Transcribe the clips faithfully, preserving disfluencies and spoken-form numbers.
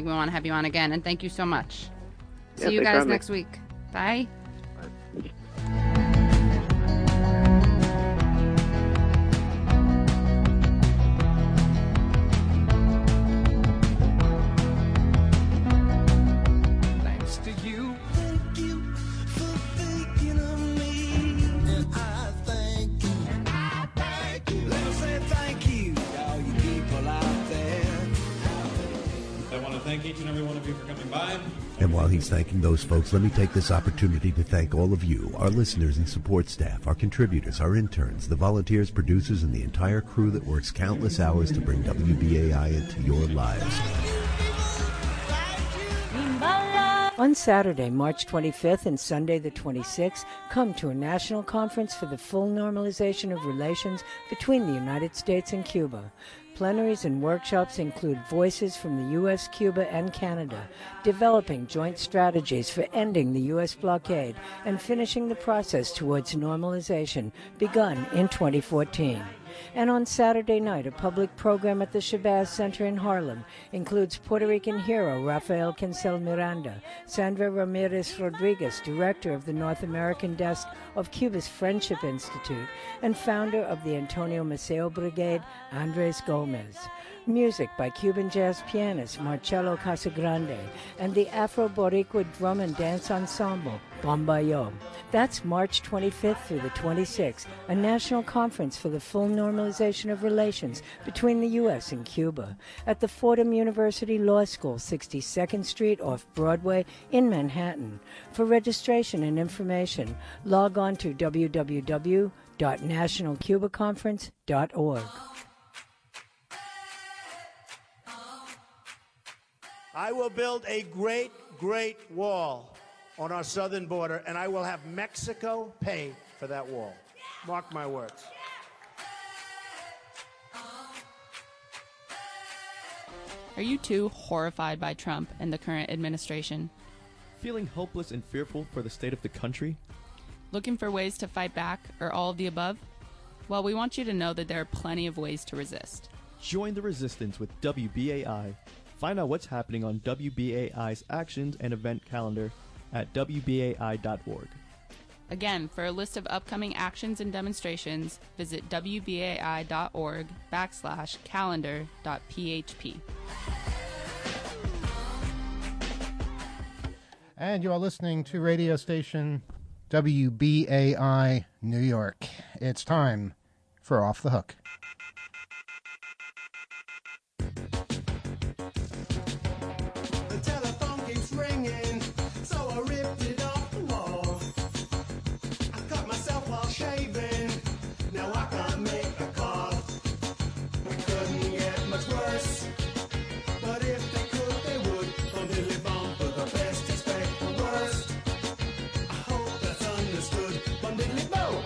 we want to have you on again. And thank you so much. Yeah, See you thanks for guys having me. next week. Bye. Thanks to you. Thank you for thinking of me. And I thank you. And I thank you. Let me say thank you to all you people out there. I want to thank each and every one of you for coming by. And while he's thanking those folks, let me take this opportunity to thank all of you, our listeners and support staff, our contributors, our interns, the volunteers, producers, and the entire crew that works countless hours to bring W B A I into your lives. On Saturday, March twenty-fifth and Sunday the twenty-sixth, come to a national conference for the full normalization of relations between the United States and Cuba. Plenaries and workshops include voices from the U S, Cuba, and Canada, developing joint strategies for ending the U S blockade and finishing the process towards normalization begun in twenty fourteen. And on Saturday night, a public program at the Shabazz Center in Harlem includes Puerto Rican hero Rafael Cancel Miranda, Sandra Ramirez Rodriguez, director of the North American desk of Cuba's Friendship Institute, and founder of the Antonio Maceo Brigade, Andres Gomez. Music by Cuban jazz pianist Marcelo Casagrande and the Afro-Boricua drum and dance ensemble, Bombayo. That's March twenty-fifth through the twenty-sixth, a national conference for the full normalization of relations between the U S and Cuba at the Fordham University Law School, sixty-second Street off Broadway in Manhattan. For registration and information, log on to w w w dot national cuba conference dot org. I will build a great, great wall on our southern border, and I will have Mexico pay for that wall. Mark my words. Are you too horrified by Trump and the current administration? Feeling hopeless and fearful for the state of the country? Looking for ways to fight back, or all of the above? Well, we want you to know that there are plenty of ways to resist. Join the resistance with W B A I. Find out what's happening on W B A I's actions and event calendar at w b a i dot org. Again, for a list of upcoming actions and demonstrations, visit w b a i dot org backslash calendar dot p h p. And you are listening to radio station W B A I New York. It's time for Off the Hook. The telephone keeps ringing, so I ripped it off the wall. I cut myself while shaving, now I can't make a call. We couldn't get much worse, but if they could, they would. From Dilly Bomb for the best, expect the worst. I hope that's understood. From Diddly Bo.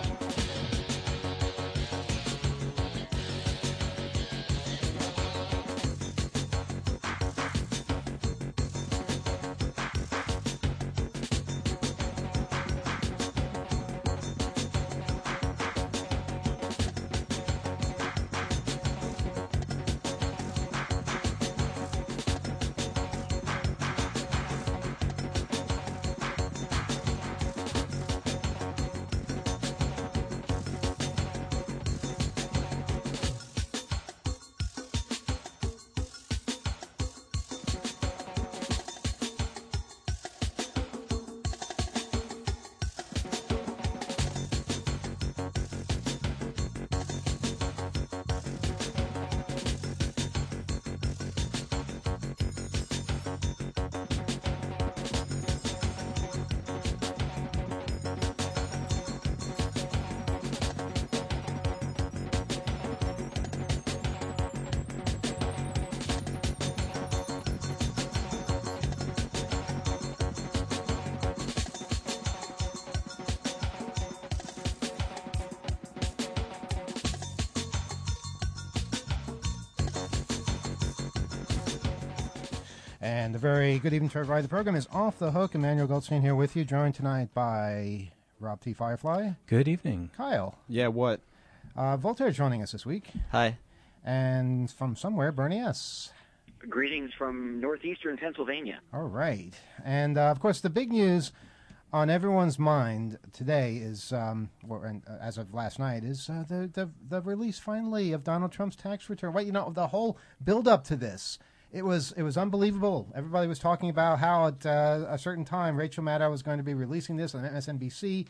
And a very good evening to everybody. The program is Off the Hook. Emmanuel Goldstein here with you, joined tonight by Rob T. Firefly. Good evening. Kyle. Yeah, what? Uh, Voltaire joining us this week. Hi. And from somewhere, Bernie S. Greetings from northeastern Pennsylvania. All right. And, uh, of course, the big news on everyone's mind today is, um, or, and, uh, as of last night, is uh, the, the the release finally of Donald Trump's tax return. Well, you know, the whole build-up to this, it was it was unbelievable. Everybody was talking about how at uh, a certain time Rachel Maddow was going to be releasing this on M S N B C.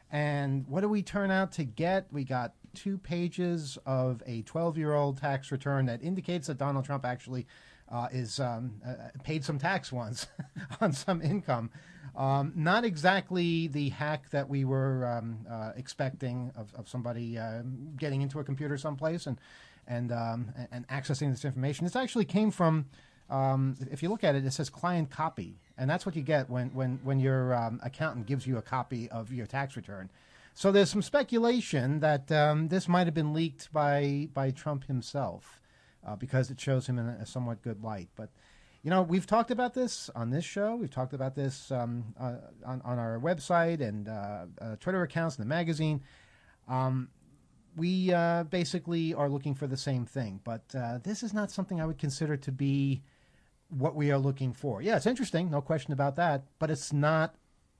And what do we turn out to get? We got two pages of a twelve-year-old tax return that indicates that Donald Trump actually uh, is um, uh, paid some tax once on some income. Um, not exactly the hack that we were um, uh, expecting of, of somebody uh, getting into a computer someplace and and um, and accessing this information. This actually came from, um, if you look at it, it says client copy. And that's what you get when, when, when your um, accountant gives you a copy of your tax return. So there's some speculation that um, this might have been leaked by, by Trump himself uh, because it shows him in a somewhat good light. But, you know, we've talked about this on this show. We've talked about this um, uh, on, on our website and uh, uh, Twitter accounts and the magazine. Um, we uh, basically are looking for the same thing. But uh, this is not something I would consider to be what we are looking for. Yeah, it's interesting, no question about that, but it's not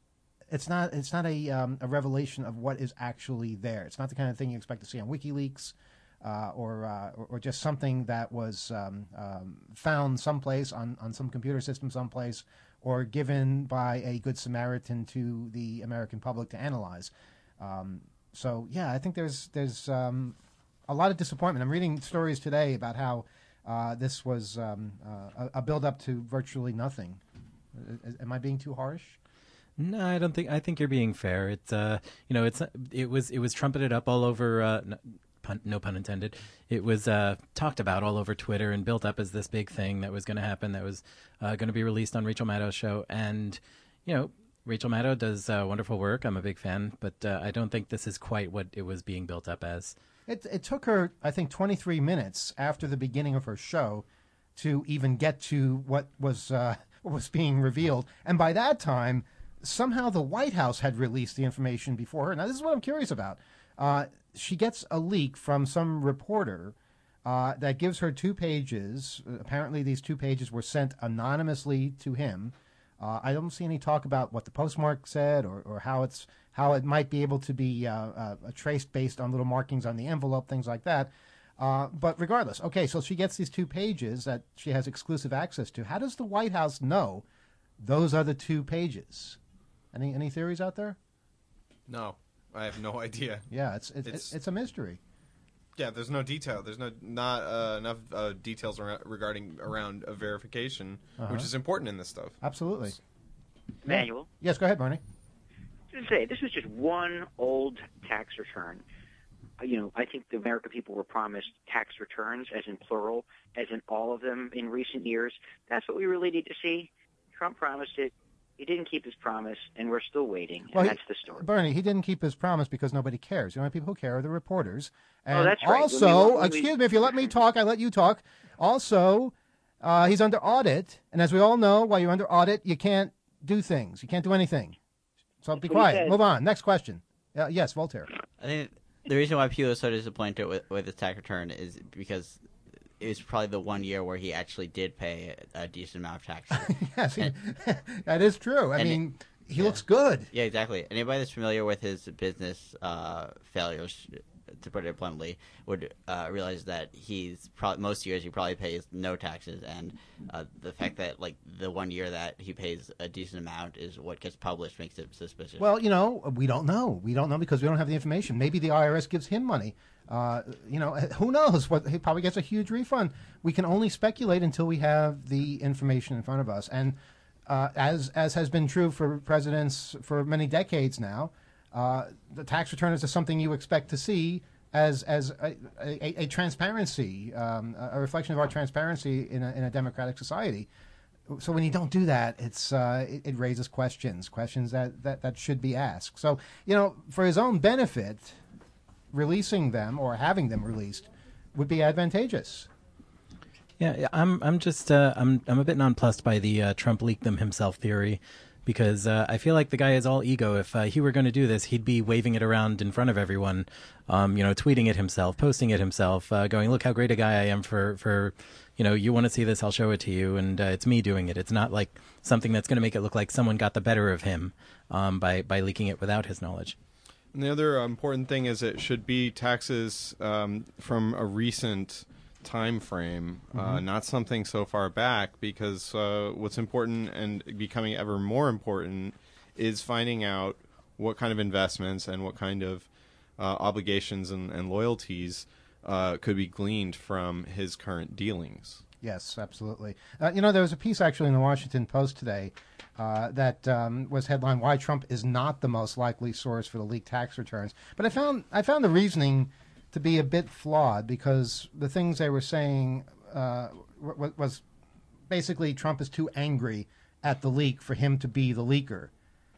it's not it's not a um, a revelation of what is actually there. It's not the kind of thing you expect to see on WikiLeaks uh, or, uh, or or just something that was um, um, found someplace on, on some computer system someplace or given by a good Samaritan to the American public to analyze. Um, so yeah, I think there's there's um, a lot of disappointment. I'm reading stories today about how Uh, this was um, uh, a, a build-up to virtually nothing. Uh, am I being too harsh? No, I don't think. I think you're being fair. It's uh, you know, it's it was it was trumpeted up all over. Uh, no, pun, no pun intended. It was uh, talked about all over Twitter and built up as this big thing that was going to happen. That was uh, going to be released on Rachel Maddow's show. And you know, Rachel Maddow does uh, wonderful work. I'm a big fan, but uh, I don't think this is quite what it was being built up as. It, it took her, I think, twenty-three minutes after the beginning of her show to even get to what was uh, what was being revealed. And by that time, somehow the White House had released the information before her. Now, this is what I'm curious about. Uh, she gets a leak from some reporter uh, that gives her two pages. Apparently, these two pages were sent anonymously to him. Uh, I don't see any talk about what the postmark said or, or how it's how it might be able to be uh, uh, traced based on little markings on the envelope, things like that. Uh, but regardless, okay, so she gets these two pages that she has exclusive access to. How does the White House know those are the two pages? Any any theories out there? No, I have no idea. Yeah, it's it's it's, it's a mystery. Yeah, there's no detail. There's no not uh, enough uh, details ar- regarding around a verification, uh-huh. which is important in this stuff. Absolutely. Manuel? Yes, go ahead, Bernie. To say, this was just one old tax return. You know, I think the American people were promised tax returns, as in plural, as in all of them in recent years. That's what we really need to see. Trump promised it. He didn't keep his promise, and we're still waiting, and well, that's he, the story. Bernie, he didn't keep his promise because nobody cares. The only people who care are the reporters. And oh, that's right. Also, when we, when excuse we... me, if you let me talk, I let you talk. Also, uh, he's under audit, and as we all know, while you're under audit, you can't do things. You can't do anything. So that's be quiet. Move on. Next question. Uh, yes, Voltaire. I think the reason why people are so disappointed with, with his tax return is because it was probably the one year where he actually did pay a, a decent amount of taxes. Yes, he, and, that is true. I mean, it, he yeah. looks good. Yeah, exactly. Anybody that's familiar with his business uh, failures, to put it bluntly, would uh, realize that he's pro- most years he probably pays no taxes, and uh, the fact that like the one year that he pays a decent amount is what gets published makes it suspicious. Well, you know, we don't know. We don't know because we don't have the information. Maybe the I R S gives him money. Uh, you know, who knows? What he probably gets a huge refund. We can only speculate until we have the information in front of us. And uh, as as has been true for presidents for many decades now, uh, the tax return is something you expect to see as as a, a, a transparency, um, a reflection of our transparency in a, in a democratic society. So when you don't do that, it's uh, it, it raises questions, questions that, that, that should be asked. So, you know, for his own benefit, releasing them or having them released would be advantageous. Yeah, I'm I'm just uh, I'm I'm a bit nonplussed by the uh, Trump leaked them himself theory, because uh, I feel like the guy is all ego. If uh, he were going to do this, he'd be waving it around in front of everyone, um, you know, tweeting it himself, posting it himself, uh, going, "Look how great a guy I am for for, you know, you want to see this, I'll show it to you, and uh, it's me doing it. It's not like something that's going to make it look like someone got the better of him um, by by leaking it without his knowledge. And the other important thing is it should be taxes um, from a recent time frame, uh, Mhm. not something so far back, because uh, what's important and becoming ever more important is finding out what kind of investments and what kind of uh, obligations and, and loyalties uh, could be gleaned from his current dealings. Yes, absolutely. Uh, you know, there was a piece actually in the Washington Post today uh, that um, was headlined "Why Trump is not the most likely source for the leaked tax returns." But I found I found the reasoning to be a bit flawed, because the things they were saying uh, w- was basically Trump is too angry at the leak for him to be the leaker.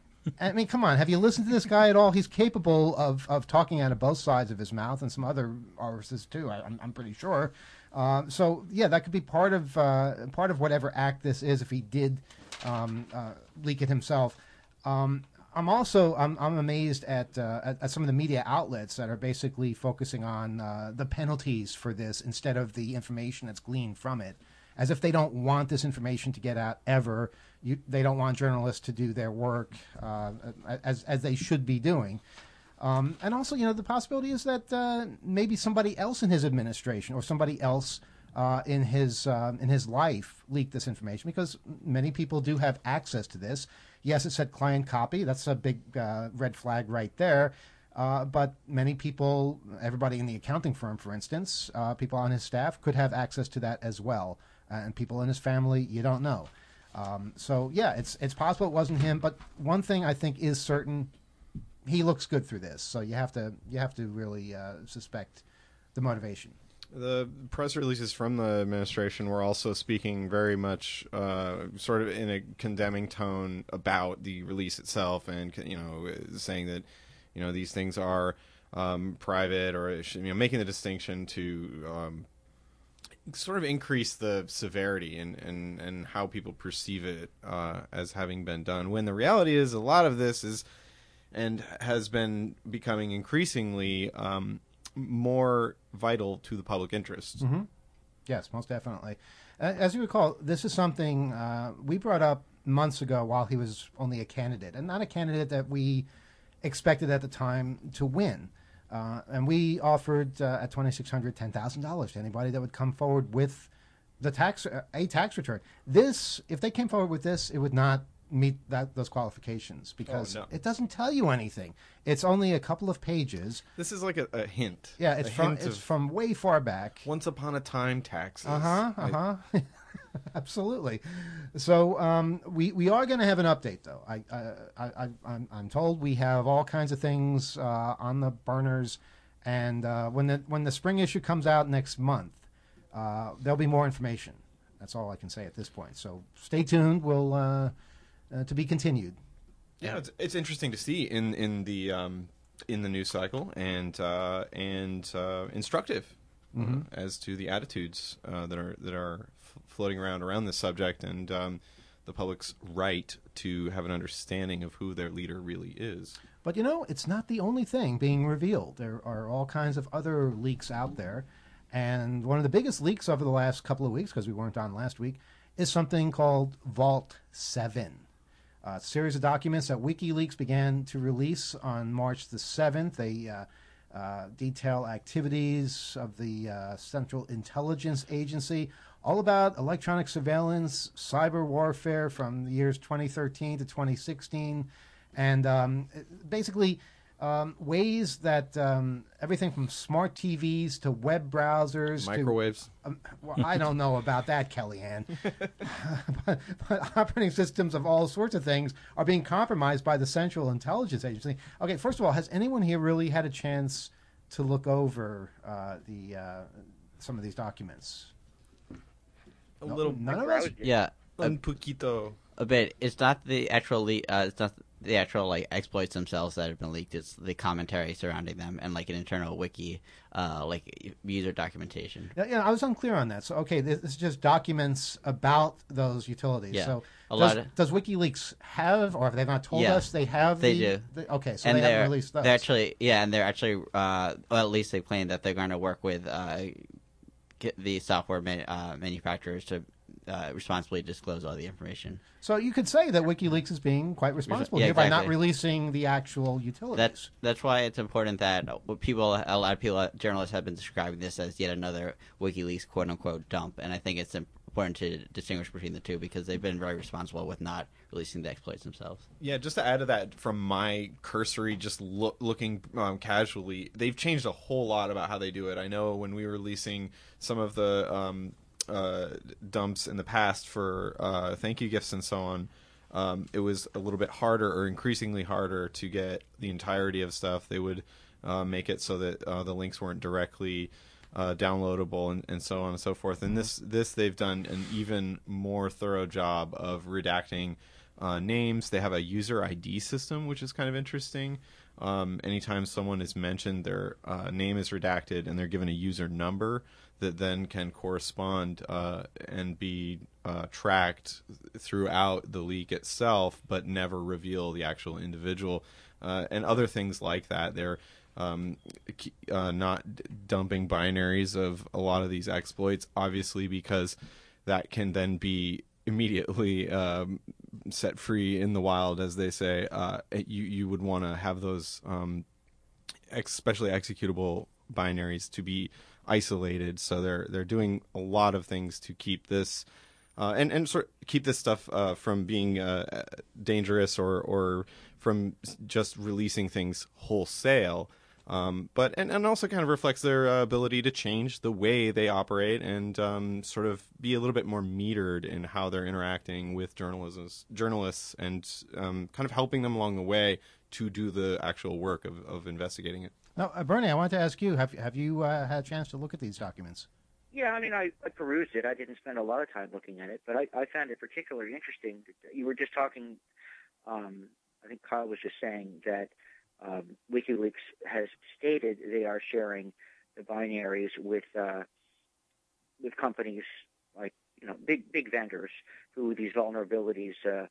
I mean, come on, have you listened to this guy at all? He's capable of, of talking out of both sides of his mouth, and some other orifices too, I, I'm, I'm pretty sure. Uh, so, yeah, that could be part of uh, part of whatever act this is, if he did um, uh, leak it himself. Um, I'm also I'm, I'm amazed at, uh, at at some of the media outlets that are basically focusing on uh, the penalties for this instead of the information that's gleaned from it, as if they don't want this information to get out ever. You, they don't want journalists to do their work uh, as as they should be doing. Um, and also, you know, the possibility is that uh, maybe somebody else in his administration or somebody else uh, in his uh, in his life leaked this information, because many people do have access to this. Yes, it said client copy. That's a big uh, red flag right there. Uh, but many people, everybody in the accounting firm, for instance, uh, people on his staff could have access to that as well. Uh, and people in his family, you don't know. Um, so, yeah, it's it's possible it wasn't him. But one thing I think is certain, he looks good through this. So you have to you have to really uh, suspect the motivation. The press releases from the administration were also speaking very much uh, sort of in a condemning tone about the release itself, and, you know, saying that, you know, these things are um, private, or, you know, making the distinction to um, sort of increase the severity and, and, and how people perceive it uh, as having been done, when the reality is a lot of this is and has been becoming increasingly um, more vital to the public interest. Mm-hmm. Yes, most definitely. Uh, as you recall, this is something uh, we brought up months ago while he was only a candidate, and not a candidate that we expected at the time to win. Uh, and we offered uh, at twenty-six hundred dollars ten thousand dollars to anybody that would come forward with the tax uh, a tax return. This, if they came forward with this, it would not meet that those qualifications, because Oh, no. it doesn't tell you anything. It's only a couple of pages. This is like a, a hint. Yeah, it's a from hint it's of from way far back. Once upon a time taxes. Uh huh. I- Uh huh. Absolutely. So um, we we are going to have an update, though. I, I I I'm I'm told we have all kinds of things uh, on the burners, and uh, when the when the spring issue comes out next month, uh, there'll be more information. That's all I can say at this point. So stay tuned. We'll uh, uh, to be continued. Yeah, it's, it's interesting to see in in the um, in the news cycle, and uh, and uh, instructive Mhm. uh, as to the attitudes uh, that are that are f- floating around around this subject, and um, the public's right to have an understanding of who their leader really is. But, you know, it's not the only thing being revealed. There are all kinds of other leaks out there. And one of the biggest leaks over the last couple of weeks, because we weren't on last week, is something called Vault seven. A series of documents that WikiLeaks began to release on March the seventh. They uh, uh, detail activities of the uh, Central Intelligence Agency, all about electronic surveillance, cyber warfare from the years twenty thirteen to twenty sixteen, and um, basically um, ways that um, everything from smart T Vs to web browsers Microwaves. to um, well, I don't know about that, Kellyanne. but, but operating systems of all sorts of things are being compromised by the Central Intelligence Agency. Okay, first of all, has anyone here really had a chance to look over uh, the uh, some of these documents? A No- little. none of us. Yeah, a, Un poquito. a bit. It's not the actual le- uh, it's not the actual like exploits themselves that have been leaked. It's the commentary surrounding them and like an internal wiki, uh, like user documentation. Yeah, yeah, I was unclear on that. So, okay, this is just documents about those utilities. Yeah, So, a does, lot of- does WikiLeaks have, or have they not told Yeah, us they have? they the, do. the- okay, so and they they're, haven't released those. They're actually, yeah, and they're actually, uh, well, at least they claim that they're going to work with uh, get the software man, uh, manufacturers to uh, responsibly disclose all the information. So you could say that WikiLeaks is being quite responsible Yeah, here by not exactly. releasing the actual utilities. That's that's why it's important that people, a lot of people, journalists have been describing this as yet another WikiLeaks quote unquote dump, and I think it's important to distinguish between the two because they've been very responsible with not releasing the exploits themselves. Yeah, just to add to that, from my cursory, just look, looking um, casually, they've changed a whole lot about how they do it. I know when we were releasing some of the um, uh, dumps in the past for uh, thank you gifts and so on, um, it was a little bit harder or increasingly harder to get the entirety of stuff. They would uh, make it so that uh, the links weren't directly uh, downloadable and, and so on and so forth. And this, this they've done an even more thorough job of redacting Uh, names. They have a user I D system, which is kind of interesting. Um, anytime someone is mentioned, their uh, name is redacted and they're given a user number that then can correspond uh, and be uh, tracked throughout the leak itself, but never reveal the actual individual uh, and other things like that. They're um, uh, not dumping binaries of a lot of these exploits, obviously, because that can then be immediately um, set free in the wild, as they say. Uh, you you would want to have those, um, especially executable binaries, to be isolated. So they're they're doing a lot of things to keep this uh, and and sort of keep this stuff uh, from being uh, dangerous or or from just releasing things wholesale. Um, but and, and also kind of reflects their uh, ability to change the way they operate and um, sort of be a little bit more metered in how they're interacting with journalists, journalists, and um, kind of helping them along the way to do the actual work of, of investigating it. Now, uh, Bernie, I wanted to ask you: Have have you uh, had a chance to look at these documents? Yeah, I mean, I, I perused it. I didn't spend a lot of time looking at it, but I, I found it particularly interesting. You were just talking. Um, I think Kyle was just saying that. Um, WikiLeaks has stated they are sharing the binaries with uh, with companies like you know big big vendors who these vulnerabilities uh,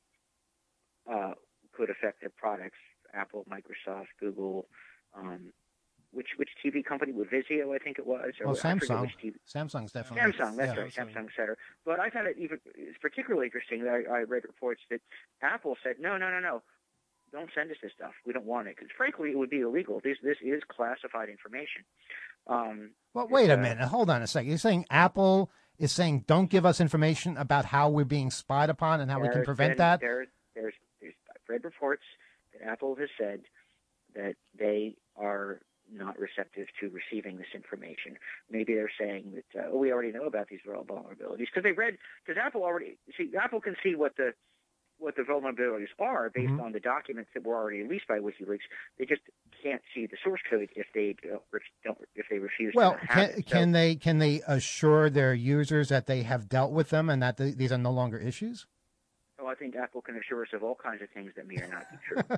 uh, could affect their products. Apple, Microsoft, Google, um, which which T V company? With Vizio, I think it was. Or Well, I forget Samsung. which T V. Samsung's definitely. Samsung, that's yeah. right, Samsung Center. But I found it even it's particularly interesting that I, I read reports that Apple said no, no, no, no. Don't send us this stuff. We don't want it because, frankly, it would be illegal. This this is classified information. Um, Well, wait a uh, minute. Hold on a second. You're saying Apple is saying don't give us information about how we're being spied upon and how we can there's prevent been- that? There's, there's, there's, I've read reports that Apple has said that they are not receptive to receiving this information. Maybe they're saying that, uh, oh, we already know about these vulnerabilities because they read, because Apple already, see, Apple can see what the what the vulnerabilities are based Mhm. on the documents that were already released by WikiLeaks. They just can't see the source code if they don't, don't if they refuse Well, to have can, it. So, can they can they assure their users that they have dealt with them and that the, these are no longer issues? so I think Apple can assure us of all kinds of things that may or not be true.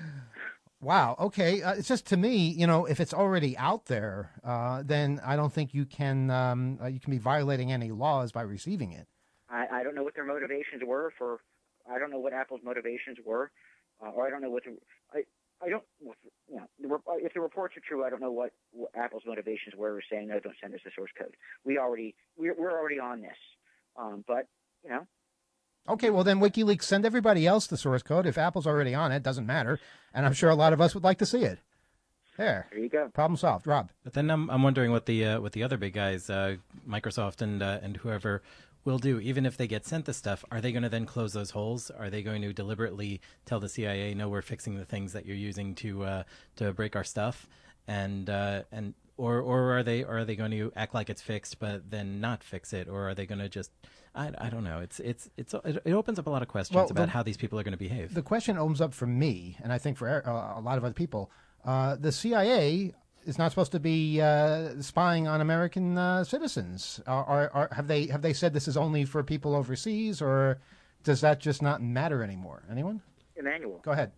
Wow. Okay. Uh, it's just to me, you know, if it's already out there, uh, then I don't think you can um, uh, you can be violating any laws by receiving it. I, I don't know what their motivations were for. I don't know what Apple's motivations were, uh, or I don't know what the. I I don't. You know, the, re- if the reports are true, I don't know what, what Apple's motivations were for saying no, don't send us the source code. We already we're we're already on this, um, but you know. Okay, well then WikiLeaks send everybody else the source code. If Apple's already on it, doesn't matter. And I'm sure a lot of us would like to see it. There. There you go. Problem solved. Rob. But then I'm I'm wondering what the uh, what the other big guys, uh, Microsoft and uh, and whoever, will do. Even if they get sent the stuff, are they going to then close those holes? Are they going to deliberately tell the C I A, no, we're fixing the things that you're using to uh, to break our stuff, and uh, and or or are they or are they going to act like it's fixed but then not fix it, or are they going to just I, I don't know. It's it's it's it, it opens up a lot of questions Well, about the- how these people are going to behave. The question opens up for me, and I think for uh, a lot of other people. Uh, the C I A is not supposed to be uh, spying on American uh, citizens. Are, are, are, have they have they said this is only for people overseas, or does that just not matter anymore? Anyone? Emmanuel. Go ahead.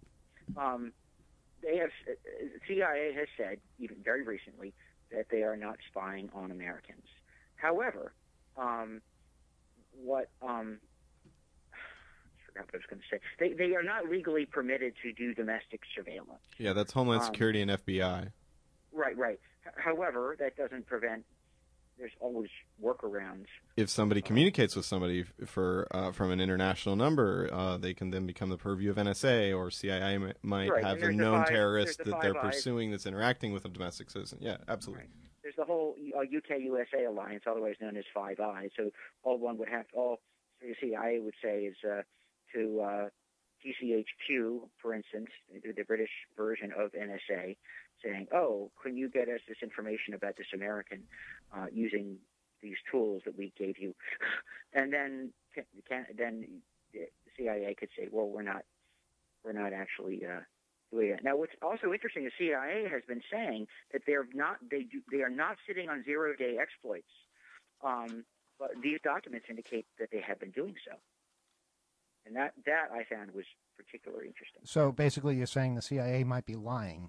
Um, they have C I A has said even very recently that they are not spying on Americans. However, um, what um, I forgot what I was going to say. They they are not legally permitted to do domestic surveillance. Yeah, that's Homeland Um, Security and F B I. Right, right. H- However, that doesn't prevent there's always workarounds. If somebody communicates with somebody for uh, from an international number, uh, they can then become the purview of N S A, or C I A m- might Right, have and a there's the known five- terrorist there's the that they're Five Eyes. pursuing that's interacting with a domestic citizen. Yeah, absolutely. There's the whole uh, U K U S A alliance, otherwise known as Five Eyes. So all one would have, all the C I A would say is uh, to uh, G C H Q, for instance, the the British version of N S A, saying, "Oh, can you get us this information about this American uh, using these tools that we gave you?" And then can, can, then the C I A could say, "Well, we're not, we're not actually." Uh, Now, what's also interesting, the C I A has been saying that they're not they do, they are not sitting on zero-day exploits, um, but these documents indicate that they have been doing so, and that that I found was particularly interesting. So basically, you're saying the C I A might be lying.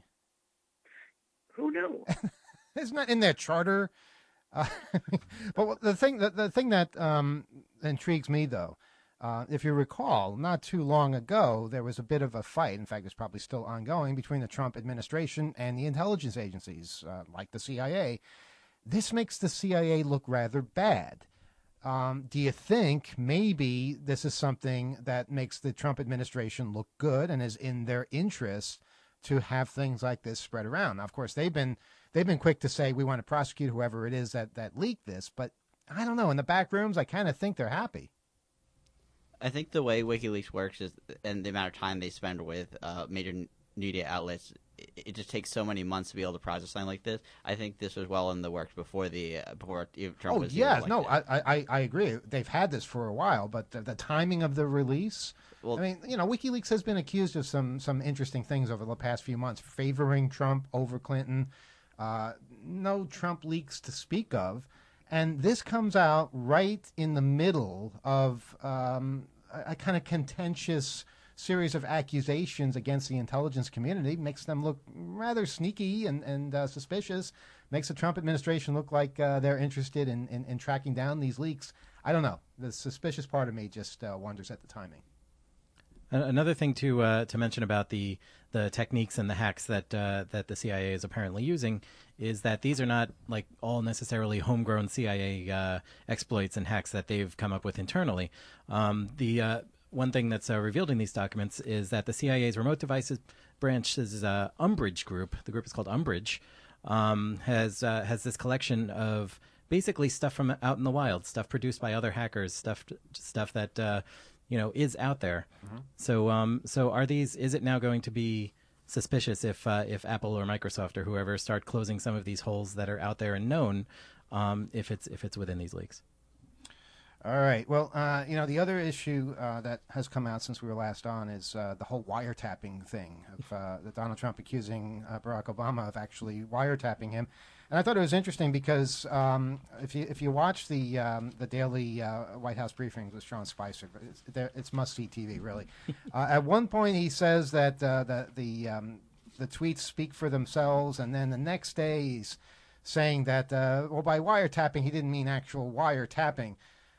Who knew? Isn't that in their charter? Uh, but the thing the, the thing that um, intrigues me, though. Uh, if you recall, not too long ago, there was a bit of a fight. In fact, it's probably still ongoing between the Trump administration and the intelligence agencies, uh, like the C I A. This makes the C I A look rather bad. Um, do you think maybe this is something that makes the Trump administration look good and is in their interest to have things like this spread around? Now, of course, they've been they've been quick to say we want to prosecute whoever it is that, that leaked this, but I don't know. In the back rooms, I kind of think they're happy. I think the way WikiLeaks works is, and the amount of time they spend with uh, major n- media outlets, it, it just takes so many months to be able to process something like this. I think this was well in the works before the uh, before Trump oh, was. yeah, elected. no, I, I I agree. They've had this for a while, but the, the timing of the release. Well, I mean, you know, WikiLeaks has been accused of some some interesting things over the past few months, favoring Trump over Clinton. Uh, no Trump leaks to speak of. And this comes out right in the middle of um, a, a kind of contentious series of accusations against the intelligence community, makes them look rather sneaky and, and uh, suspicious, makes the Trump administration look like uh, they're interested in, in, in tracking down these leaks. I don't know. The suspicious part of me just uh, wonders at the timing. Another thing to uh, to mention about the the techniques and the hacks that uh, that the C I A is apparently using is that these are not like all necessarily homegrown C I A uh, exploits and hacks that they've come up with internally. Um, the uh, one thing that's uh, revealed in these documents is that the C I A's remote devices branch's uh, Umbrage group, the group is called Umbrage, um, has uh, has this collection of basically stuff from out in the wild, stuff produced by other hackers, stuff stuff that. Uh, you know, is out there. Mm-hmm. So, um, so are these? Is it now going to be suspicious if uh, if Apple or Microsoft or whoever start closing some of these holes that are out there and known, um, if it's if it's within these leaks? All right. Well, uh, you know, the other issue uh, that has come out since we were last on is uh, the whole wiretapping thing of uh, the Donald Trump accusing uh, Barack Obama of actually wiretapping him. And I thought it was interesting because um, if you if you watch the um, the daily uh, White House briefings with Sean Spicer, it's, it's must-see T V, really. uh, at one point, he says that uh, the the um, the tweets speak for themselves, and then the next day he's saying that uh, well, by wiretapping, he didn't mean actual wiretapping.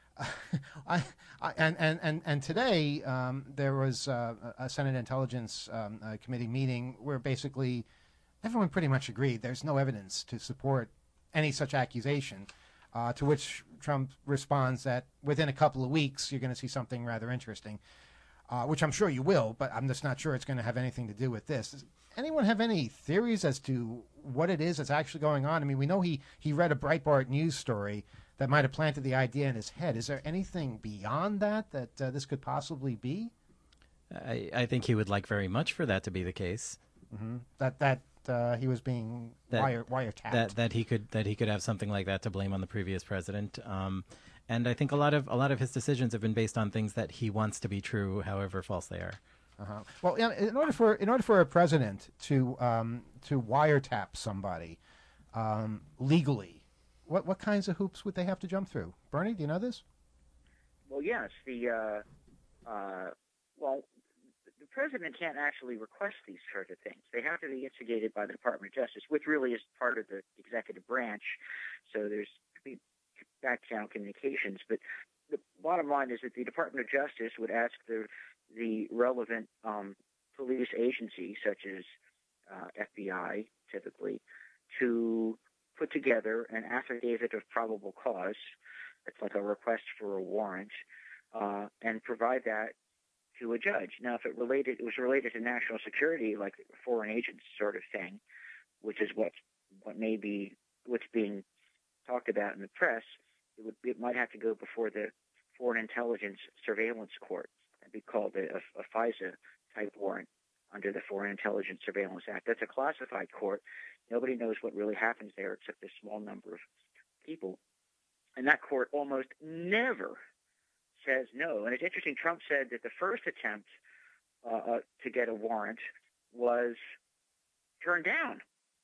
I, I, and, and, and, and today um, there was uh, a Senate Intelligence um, uh, Committee meeting where basically everyone pretty much agreed there's no evidence to support any such accusation, uh, to which Trump responds that within a couple of weeks you're going to see something rather interesting, uh, which I'm sure you will, but I'm just not sure it's going to have anything to do with this. Does anyone have any theories as to what it is that's actually going on? I mean, we know he, he read a Breitbart news story that might have planted the idea in his head. Is there anything beyond that that uh, this could possibly be? I, I think he would like very much for that to be the case. Mm-hmm. That that uh, he was being that, wire, wiretapped. That that he could that he could have something like that to blame on the previous president. Um, and I think a lot of a lot of his decisions have been based on things that he wants to be true, however false they are. Uh-huh. Well, in order for in order for a president to um, to wiretap somebody um, legally. What what kinds of hoops would they have to jump through? Bernie, do you know this? Well, yes. The uh, uh, well, the president can't actually request these sorts of things. They have to be instigated by the Department of Justice, which really is part of the executive branch. So there's back channel communications. But the bottom line is that the Department of Justice would ask the the relevant um, police agency, such as uh, F B I, typically, to put together an affidavit of probable cause. It's like a request for a warrant, uh, and provide that to a judge. Now, if it related, it was related to national security, like foreign agents sort of thing, which is what what may be what's being talked about in the press. It would it might have to go before the Foreign Intelligence Surveillance Court and be called a, a, a FISA type warrant under the Foreign Intelligence Surveillance Act. That's a classified court. Nobody knows what really happens there except a small number of people. And that court almost never says no. And it's interesting, Trump said that the first attempt uh, uh, to get a warrant was turned down.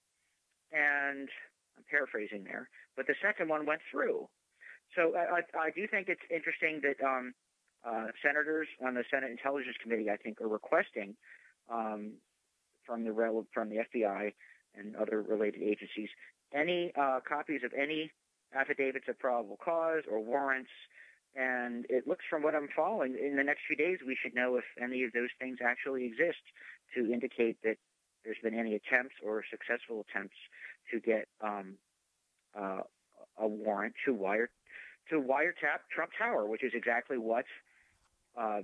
And I'm paraphrasing there, but the second one went through. So I, I, I do think it's interesting that um, uh, senators on the Senate Intelligence Committee, I think, are requesting um, from the rel- from the F B I and other related agencies any uh, copies of any affidavits of probable cause or warrants. And it looks, from what I'm following, in the next few days we should know if any of those things actually exist to indicate that there's been any attempts or successful attempts to get um, uh, a warrant to wire to wiretap Trump Tower, which is exactly what um,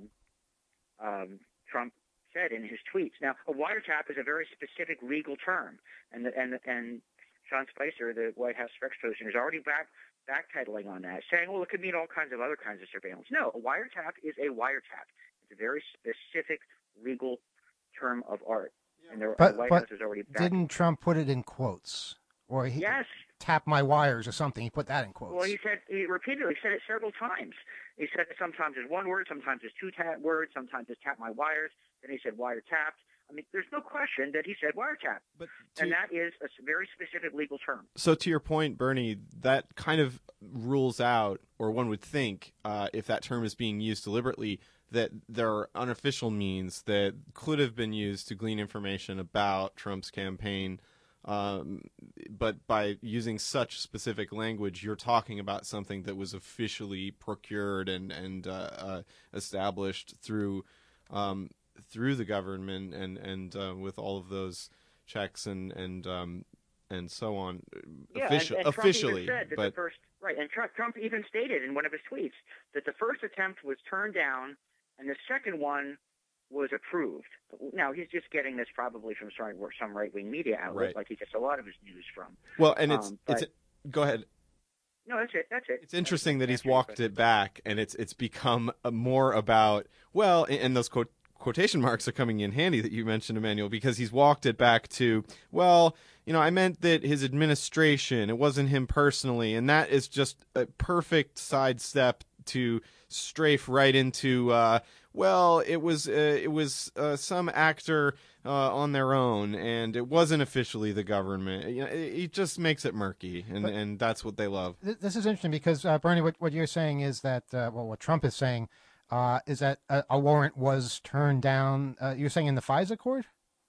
um, Trump said in his tweets. Now, a wiretap is a very specific legal term, and the, and and Sean Spicer, the White House spokesperson, is already back backpedaling on that, saying, well, it could mean all kinds of other kinds of surveillance. No, a wiretap is a wiretap. It's a very specific legal term of art. And the But, White but House is already back. didn't Trump put it in quotes? Or he Yes. tap my wires or something. He put that in quotes. Well, he said he repeatedly said it several times. He said it sometimes as one word, sometimes as two ta- words, sometimes as tap my wires. Then he said wiretapped. I mean, there's no question that he said wiretap, but to, and that is a s- very specific legal term. So to your point, Bernie, that kind of rules out, or one would think, uh, if that term is being used deliberately, that there are unofficial means that could have been used to glean information about Trump's campaign. Um, but by using such specific language, you're talking about something that was officially procured and and uh, uh, established through um, through the government and and uh, with all of those checks and and um, and so on. Yeah, Offici- and, and Trump officially, even said that but the first right, and Trump, Trump even stated in one of his tweets that the first attempt was turned down, and the second one was approved. Now, he's just getting this probably from some, some right-wing media outlet, Right. like he gets a lot of his news from. well, and it's Um, it's but- go ahead. No, that's it. That's it. It's interesting that he's walked it back, and it's it's become a more about, well, and and those quote, quotation marks are coming in handy that you mentioned, Emmanuel, because he's walked it back to, well, you know, I meant that his administration, it wasn't him personally, and that is just a perfect sidestep to strafe right into, uh, well, it was uh, it was uh, some actor uh, on their own, and it wasn't officially the government. You know, it, it just makes it murky, and, But- and that's what they love. Th- This is interesting because, uh, Bernie, what, what you're saying is that, uh, well, what Trump is saying uh, is that a, a warrant was turned down. Uh, you're saying in the FISA court?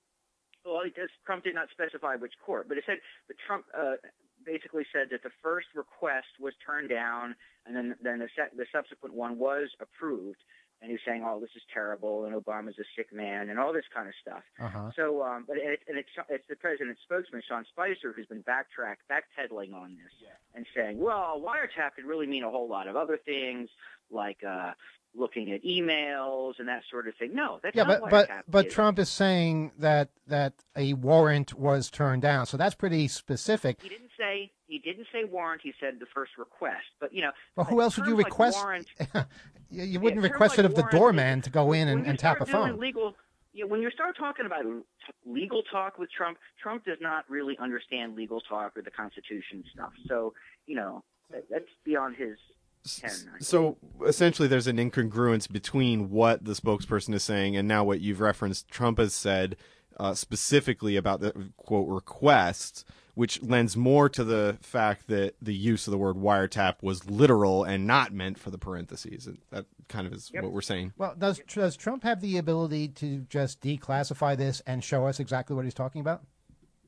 Well, it does, Trump did not specify which court, but it said but Trump uh, basically said that the first request was turned down, and then then the, se- the subsequent one was approved. And he's saying, "Oh, this is terrible," and Obama's a sick man, and all this kind of stuff. Uh-huh. So, um, but it, and it's it's the president's spokesman, Sean Spicer, who's been backtrack backpedaling on this and saying, "Well, wiretap could really mean a whole lot of other things, like uh, looking at emails and that sort of thing." No, that's Yeah, not but but wiretap. but is. Trump is saying that that a warrant was turned down, so that's pretty specific. He didn't say he didn't say warrant. He said the first request. But you know, Well, who like, else would you terms like request? warrant- you, you wouldn't terms request like it of the warrant doorman to go in and, when you and tap a start doing phone. Legal, you know, when you start talking about t- legal talk with Trump, Trump does not really understand legal talk or the Constitution stuff. So, you know, that, that's beyond his ken. I So essentially, there's an incongruence between what the spokesperson is saying and now what you've referenced. Trump has said uh, specifically about the quote request, which lends more to the fact that the use of the word wiretap was literal and not meant for the parentheses. And that kind of is Yep. what we're saying. Well, does does Trump have the ability to just declassify this and show us exactly what he's talking about?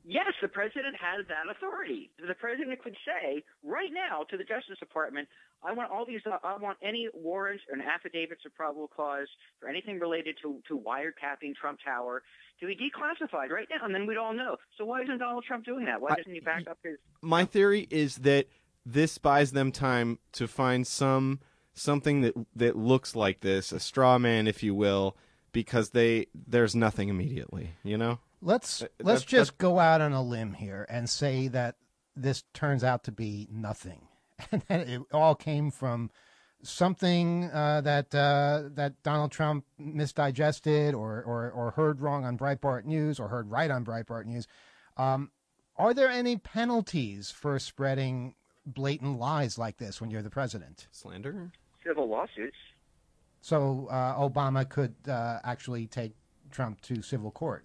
Yes, the president has that authority. The president could say right now to the Justice Department, I want all these, uh, I want any warrants and affidavits of probable cause for anything related to, to wiretapping Trump Tower to be declassified right now, and then we'd all know. So why isn't Donald Trump doing that? Why doesn't he back up his... My theory is that this buys them time to find some something that that looks like this, a straw man, if you will, because they there's nothing immediately, you know? Let's That- let's that- just go out on a limb here and say that this turns out to be nothing, and that it all came from something uh, that uh, that Donald Trump misdigested or, or or heard wrong on Breitbart News or heard right on Breitbart News. Um, are there any penalties for spreading blatant lies like this when you're the president? Slander? Civil lawsuits. So uh, Obama could uh, actually take Trump to civil court.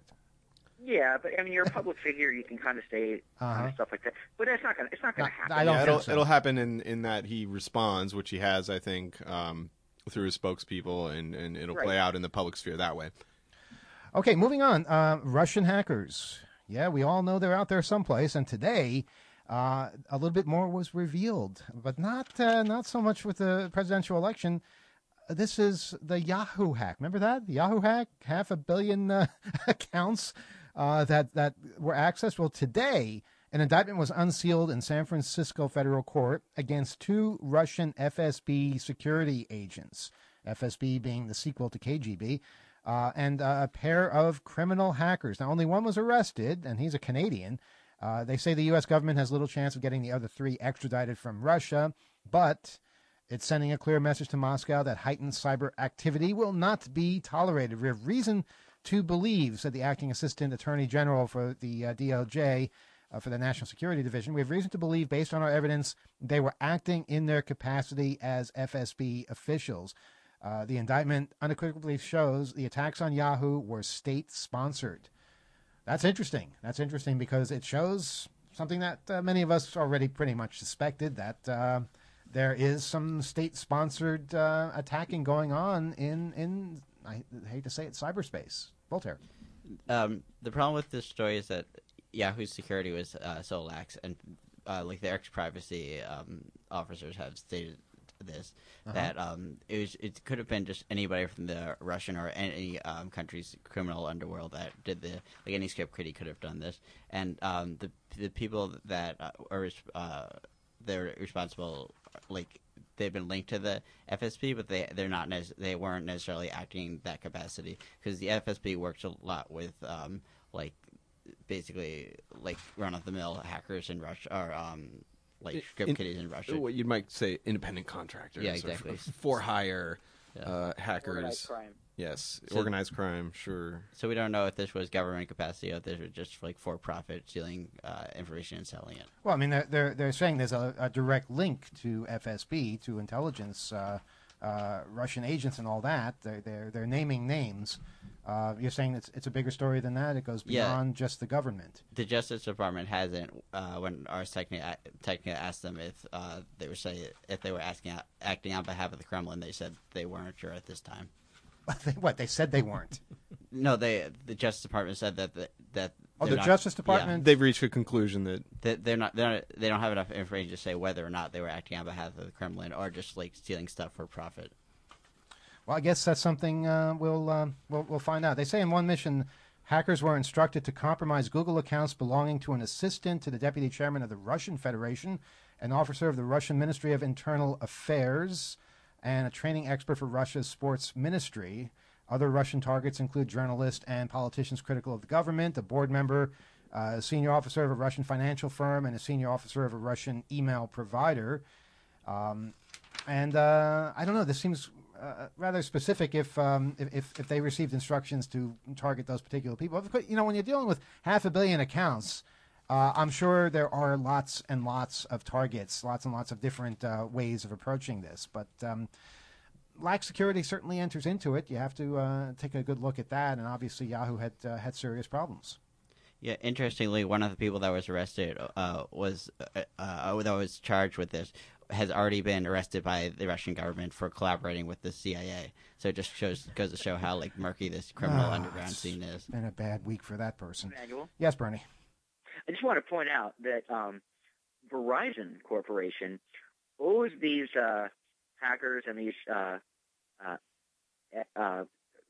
Yeah, but I mean, you're a public figure. You can kind of say Uh-huh. kind of stuff like that. But that's not gonna. It's not gonna happen. Yeah, it'll, it'll happen in, in that he responds, which he has, I think, um, through his spokespeople, and, and it'll Right. play out in the public sphere that way. Okay, moving on. Uh, Russian hackers. Yeah, we all know they're out there someplace. And today, uh, a little bit more was revealed, but not uh, not so much with the presidential election. This is the Yahoo hack. Remember that? The Yahoo hack? Half a billion uh, accounts uh, that, that were accessed. Well, today, an indictment was unsealed in San Francisco federal court against two Russian F S B security agents, F S B being the sequel to K G B, uh, and uh, a pair of criminal hackers. Now, only one was arrested, and he's a Canadian. Uh, they say the U S government has little chance of getting the other three extradited from Russia, but it's sending a clear message to Moscow that heightened cyber activity will not be tolerated. We have reason to believe, said the acting assistant attorney general for the uh, D O J, uh, for the National Security Division, we have reason to believe, based on our evidence, they were acting in their capacity as F S B officials. Uh, the indictment unequivocally shows the attacks on Yahoo were state-sponsored. That's interesting. That's interesting because it shows something that uh, many of us already pretty much suspected, that uh, there is some state-sponsored uh, attacking going on in, in, I hate to say it, cyberspace. Voltaire. Um, the problem with this story is that Yahoo's security was uh, so lax, and uh, like the ex-privacy um, officers have stated this, Uh-huh. that um, it was it could have been just anybody from the Russian or any um, country's criminal underworld that did the like any script kiddie could have done this, and um, the the people that uh, are uh, they're responsible, like they've been linked to the F S B, but they they're not nec- they weren't necessarily acting in that capacity, because the F S B works a lot with um, like basically like run of the mill hackers in Russia, or um, like script In- kiddies in Russia. What you might say independent contractors. Yeah, or exactly. f- for hire Yeah. uh, hackers. Organized crime. Yes, So- organized crime, sure. So we don't know if this was government capacity or if this was just like for profit, stealing uh, information and selling it. Well, I mean, they're, they're, they're saying there's a, a direct link to F S B, to intelligence, uh, uh, Russian agents and all that. They're, they're, they're naming names. Uh, you're saying it's, it's a bigger story than that? It goes Yeah. beyond just the government. The Justice Department hasn't, uh, when ours technically, technically asked them if uh, they were say if they were asking acting on behalf of the Kremlin, they said they weren't sure at this time. What, they said they weren't? No, they the Justice Department said that the, that. Oh, they're the not- Justice Department? They've reached a conclusion that that they're not, they're not they don't have enough information to say whether or not they were acting on behalf of the Kremlin or just like stealing stuff for profit. Well, I guess that's something uh, we'll, uh, we'll we'll find out. They say in one mission, hackers were instructed to compromise Google accounts belonging to an assistant to the deputy chairman of the Russian Federation, an officer of the Russian Ministry of Internal Affairs, and a training expert for Russia's sports ministry. Other Russian targets include journalists and politicians critical of the government, a board member, uh, a senior officer of a Russian financial firm, and a senior officer of a Russian email provider. Um, and uh, I don't know, this seems uh, rather specific if, um, if, if if they received instructions to target those particular people. You know, when you're dealing with half a billion accounts, uh, I'm sure there are lots and lots of targets, lots and lots of different uh, ways of approaching this. But um, lax security certainly enters into it. You have to uh, take a good look at that. And obviously Yahoo had uh, had serious problems. Yeah, interestingly, one of the people that was arrested uh, was uh, uh, that was charged with this has already been arrested by the Russian government for collaborating with the C I A. So it just shows goes to show how like murky this criminal Ah, underground it's scene is. Been a bad week for that person. Manuel? Yes, Bernie. I just want to point out that um, Verizon Corporation owes these uh, hackers and these uh, uh, uh,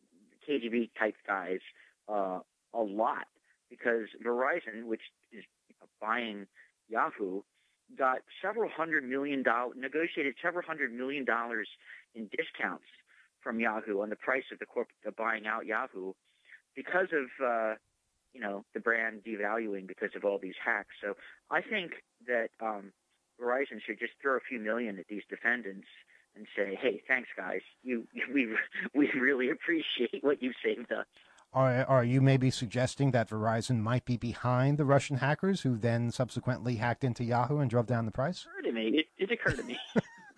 K G B type guys uh, a lot, because Verizon, which is buying Yahoo, got several hundred million dollars, negotiated several hundred million dollars in discounts from Yahoo on the price of the corp the buying out Yahoo, because of uh, you know the brand devaluing because of all these hacks. So I think that um, Verizon should just throw a few million at these defendants and say, "Hey, thanks, guys. You we we really appreciate what you saved us." Are, are you maybe suggesting that Verizon might be behind the Russian hackers who then subsequently hacked into Yahoo and drove down the price? It occurred to me. It, it occurred to me.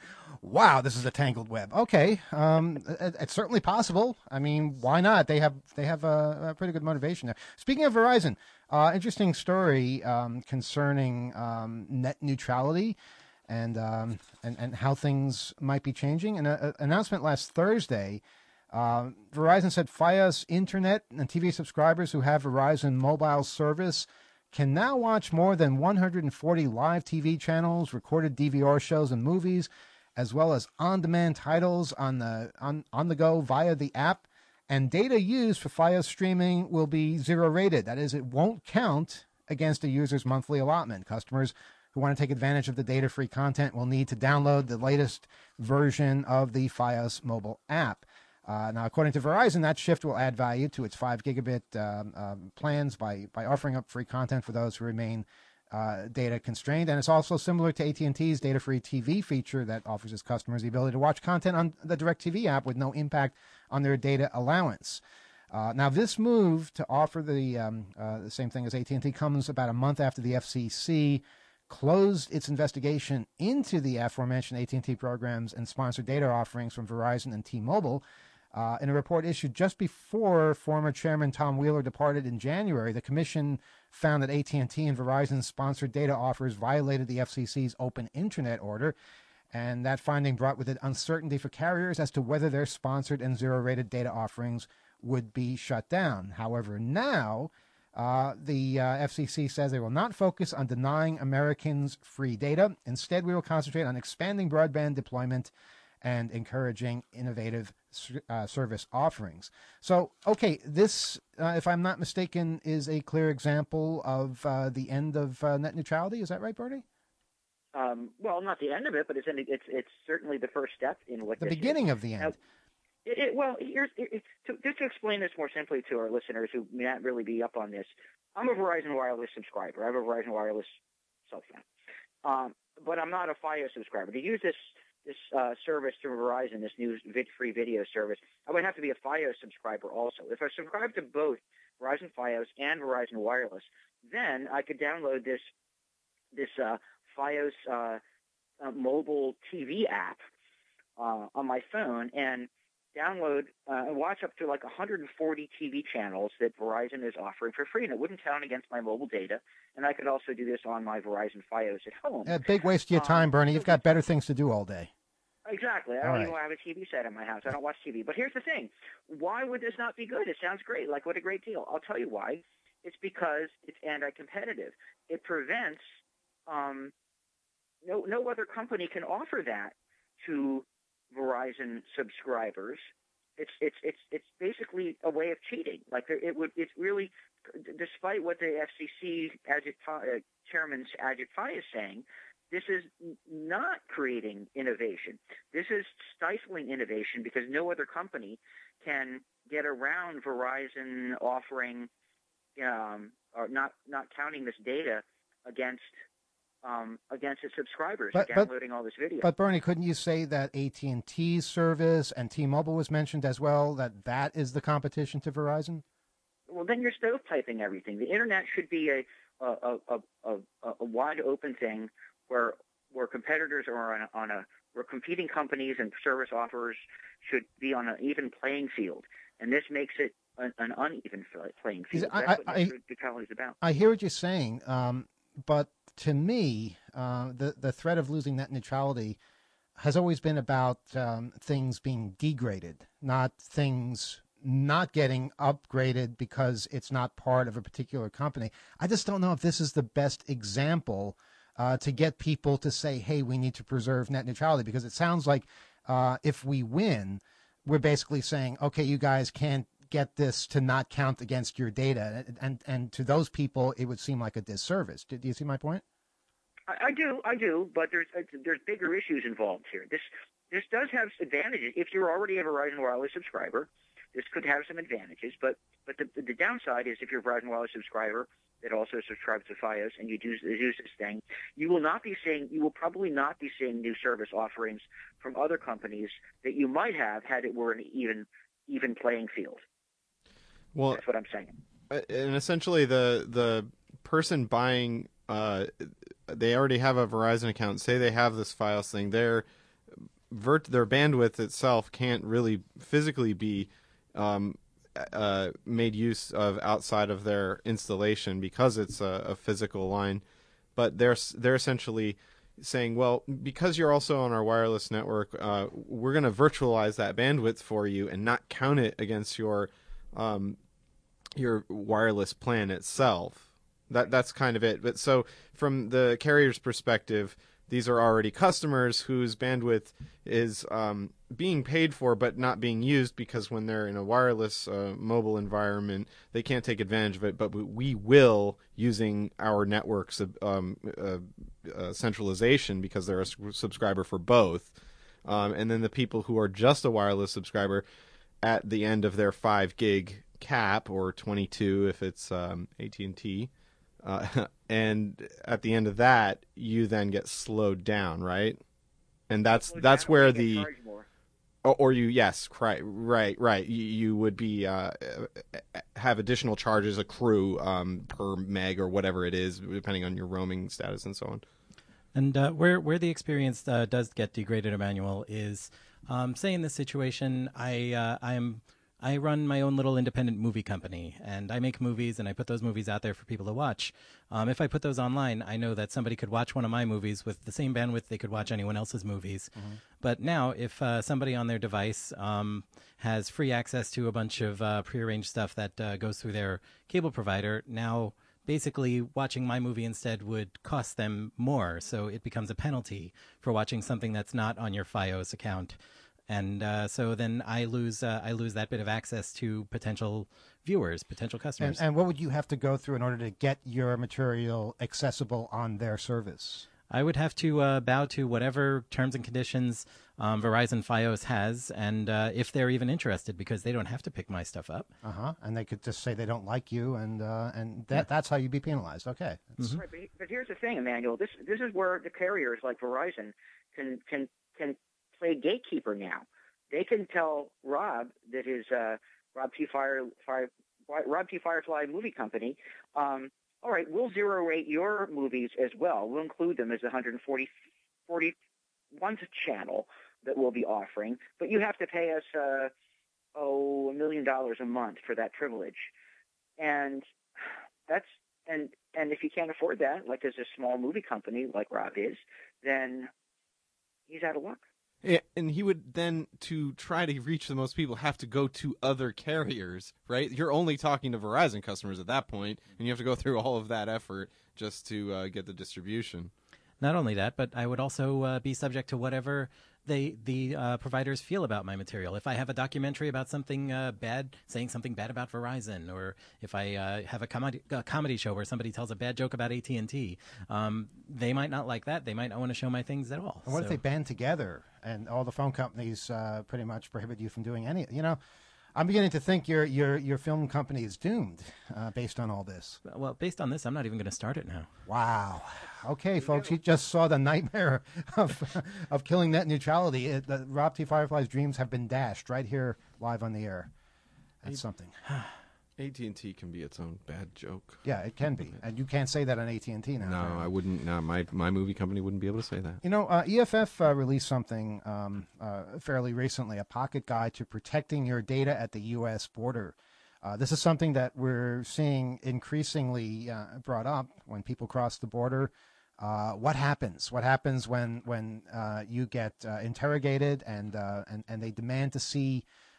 Wow, this is a tangled web. Okay, um, it, it's certainly possible. I mean, why not? They have they have a, a pretty good motivation there. Speaking of Verizon, uh, interesting story um, concerning um, net neutrality and, um, and and how things might be changing. An a, announcement last Thursday. Uh, Verizon said Fios Internet and T V subscribers who have Verizon mobile service can now watch more than one hundred forty live T V channels, recorded D V R shows and movies, as well as on-demand titles on the on, on the go via the app. And data used for Fios streaming will be zero rated. That is, it won't count against a user's monthly allotment. Customers who want to take advantage of the data-free content will need to download the latest version of the Fios mobile app. Uh, now, according to Verizon, that shift will add value to its five gigabit um, um, plans by, by offering up free content for those who remain uh, data constrained. And it's also similar to A T and T's data-free T V feature that offers its customers the ability to watch content on the DirecTV app with no impact on their data allowance. Uh, now, this move to offer the, um, uh, the same thing as A T and T comes about a month after the F C C closed its investigation into the aforementioned A T and T programs and sponsored data offerings from Verizon and T-Mobile. Uh, in a report issued just before former Chairman Tom Wheeler departed in January, the commission found that A T and T and Verizon's sponsored data offers violated the F C C's open internet order, and that finding brought with it uncertainty for carriers as to whether their sponsored and zero-rated data offerings would be shut down. However, now uh, the uh, F C C says they will not focus on denying Americans free data. Instead, we will concentrate on expanding broadband deployment and encouraging innovative uh, service offerings. So, okay, this, uh, if I'm not mistaken, is a clear example of uh, the end of uh, net neutrality. Is that right, Bernie? Um, well, not the end of it, but it's in, it's it's certainly the first step in what The this beginning is. of the end. Now, it, it, well, here's it, to, just to explain this more simply to our listeners who may not really be up on this. I'm a Verizon Wireless subscriber. I have a Verizon Wireless cell phone, um, but I'm not a Fios subscriber. To use this this uh, service through Verizon, this new vid free video service, I would have to be a Fios subscriber also. If I subscribe to both Verizon Fios and Verizon Wireless, then I could download this this uh, Fios uh, uh, mobile T V app uh, on my phone and download uh, and watch up to like one hundred forty T V channels that Verizon is offering for free, and it wouldn't count against my mobile data. And I could also do this on my Verizon Fios at home. A big waste of your time, Um, Bernie. You've got better things to do all day. Exactly. I All don't right. even have a T V set in my house. I don't watch T V. But here's the thing. Why would this not be good? It sounds great. Like, what a great deal. I'll tell you why. It's because it's anti-competitive. It prevents um, no, no other company can offer that to Verizon subscribers. It's it's it's it's basically a way of cheating. Like there- it would it's really, despite what the F C C Ajit Pai, uh, Chairman Ajit Pai is saying, this is n- not creating innovation. This is stifling innovation because no other company can get around Verizon offering um, or not not counting this data against um, against its subscribers But- who are but- downloading all this video. But Bernie, couldn't you say that A T and T's service and T-Mobile was mentioned as well, that that is the competition to Verizon? Well, then you're stovepiping everything. The internet should be a a, a, a, a, a wide open thing where where competitors are on a, on a where competing companies and service offers should be on an even playing field, and this makes it an, an uneven fl- playing Is field. it- I- That's what I- net neutrality is about. I hear what you're saying, um, but to me, uh, the the threat of losing net neutrality has always been about um, things being degraded, not things not getting upgraded because it's not part of a particular company. I just don't know if this is the best example uh, to get people to say, hey, we need to preserve net neutrality, because it sounds like uh, if we win, we're basically saying, okay, you guys can't get this to not count against your data. And, and, and to those people, it would seem like a disservice. Do, do you see my point? I, I do, I do, but there's there's bigger issues involved here. This this does have advantages. If you're already a Verizon Wireless subscriber, this could have some advantages. But but the, the downside is if you're a Verizon Wireless subscriber that also subscribes to Fios and you do use this thing, you will not be seeing, you will probably not be seeing new service offerings from other companies that you might have had it were an even even playing field. Well, that's what I'm saying. And essentially, the the person buying, uh, they already have a Verizon account. Say they have this Fios thing. Their vert, their bandwidth itself can't really physically be um, uh, made use of outside of their installation because it's a, a physical line. But they're they're essentially saying, well, because you're also on our wireless network, uh, we're going to virtualize that bandwidth for you and not count it against your um, your wireless plan itself. That that's kind of it. But so from the carrier's perspective, these are already customers whose bandwidth is um, being paid for but not being used, because when they're in a wireless uh, mobile environment, they can't take advantage of it. But we will, using our network's um, uh, uh, centralization, because they're a subscriber for both. Um, and then the people who are just a wireless subscriber at the end of their five gig cap, or twenty-two if it's um, A T and T, uh, and at the end of that, you then get slowed down, right? And that's that's where the or, or you yes, right, right, right. You, you would be uh, have additional charges accrue um, per meg or whatever it is, depending on your roaming status and so on. And uh, where where the experience uh, does get degraded, Emmanuel, is um, say in this situation, I uh, I am. I run my own little independent movie company, and I make movies, and I put those movies out there for people to watch. Um, if I put those online, I know that somebody could watch one of my movies with the same bandwidth they could watch anyone else's movies. Mm-hmm. But now, if uh, somebody on their device um, has free access to a bunch of uh, prearranged stuff that uh, goes through their cable provider, now basically watching my movie instead would cost them more, so it becomes a penalty for watching something that's not on your Fios account. And uh, so then I lose uh, I lose that bit of access to potential viewers, potential customers. And, and what would you have to go through in order to get your material accessible on their service? I would have to uh, bow to whatever terms and conditions um, Verizon Fios has, and uh, if they're even interested, because they don't have to pick my stuff up. Uh huh. And they could just say they don't like you, and uh, and that yeah. that's how you'd be penalized. Okay. Mm-hmm. Right, but, but here's the thing, Emmanuel. This this is where the carriers like Verizon can can can. play gatekeeper now. They can tell Rob that his uh, Rob T. Fire, Fire Rob T. Firefly movie company, um, all right, we'll zero rate your movies as well. We'll include them as the one forty-first channel that we'll be offering, but you have to pay us uh, oh a million dollars a month for that privilege, and that's and and if you can't afford that, like as a small movie company like Rob is, then he's out of luck. Yeah, and he would then, to try to reach the most people, have to go to other carriers, right? You're only talking to Verizon customers at that point, and you have to go through all of that effort just to uh, get the distribution. Not only that, but I would also uh, be subject to whatever they the uh, providers feel about my material. If I have a documentary about something uh, bad, saying something bad about Verizon, or if I uh, have a comedy, a comedy show where somebody tells a bad joke about A T and T, um, they might not like that. They might not want to show my things at all. And what so. if they band together and all the phone companies uh, pretty much prohibit you from doing any? You know, I'm beginning to think your your your film company is doomed uh, based on all this. Well, based on this, I'm not even going to start it now. Wow. Okay, folks, you just saw the nightmare of of killing net neutrality. It, the Rob T. Firefly's dreams have been dashed right here live on the air. That's a- something. A T and T can be its own bad joke. Yeah, it can be, and you can't say that on A T and T now. No, apparently. I wouldn't. No, my my movie company wouldn't be able to say that. You know, uh, E F F uh, released something um, uh, fairly recently, a pocket guide to protecting your data at the U S border. Uh, this is something that we're seeing increasingly uh, brought up when people cross the border. Uh, what happens? What happens when when uh, you get uh, interrogated and, uh, and and they demand to see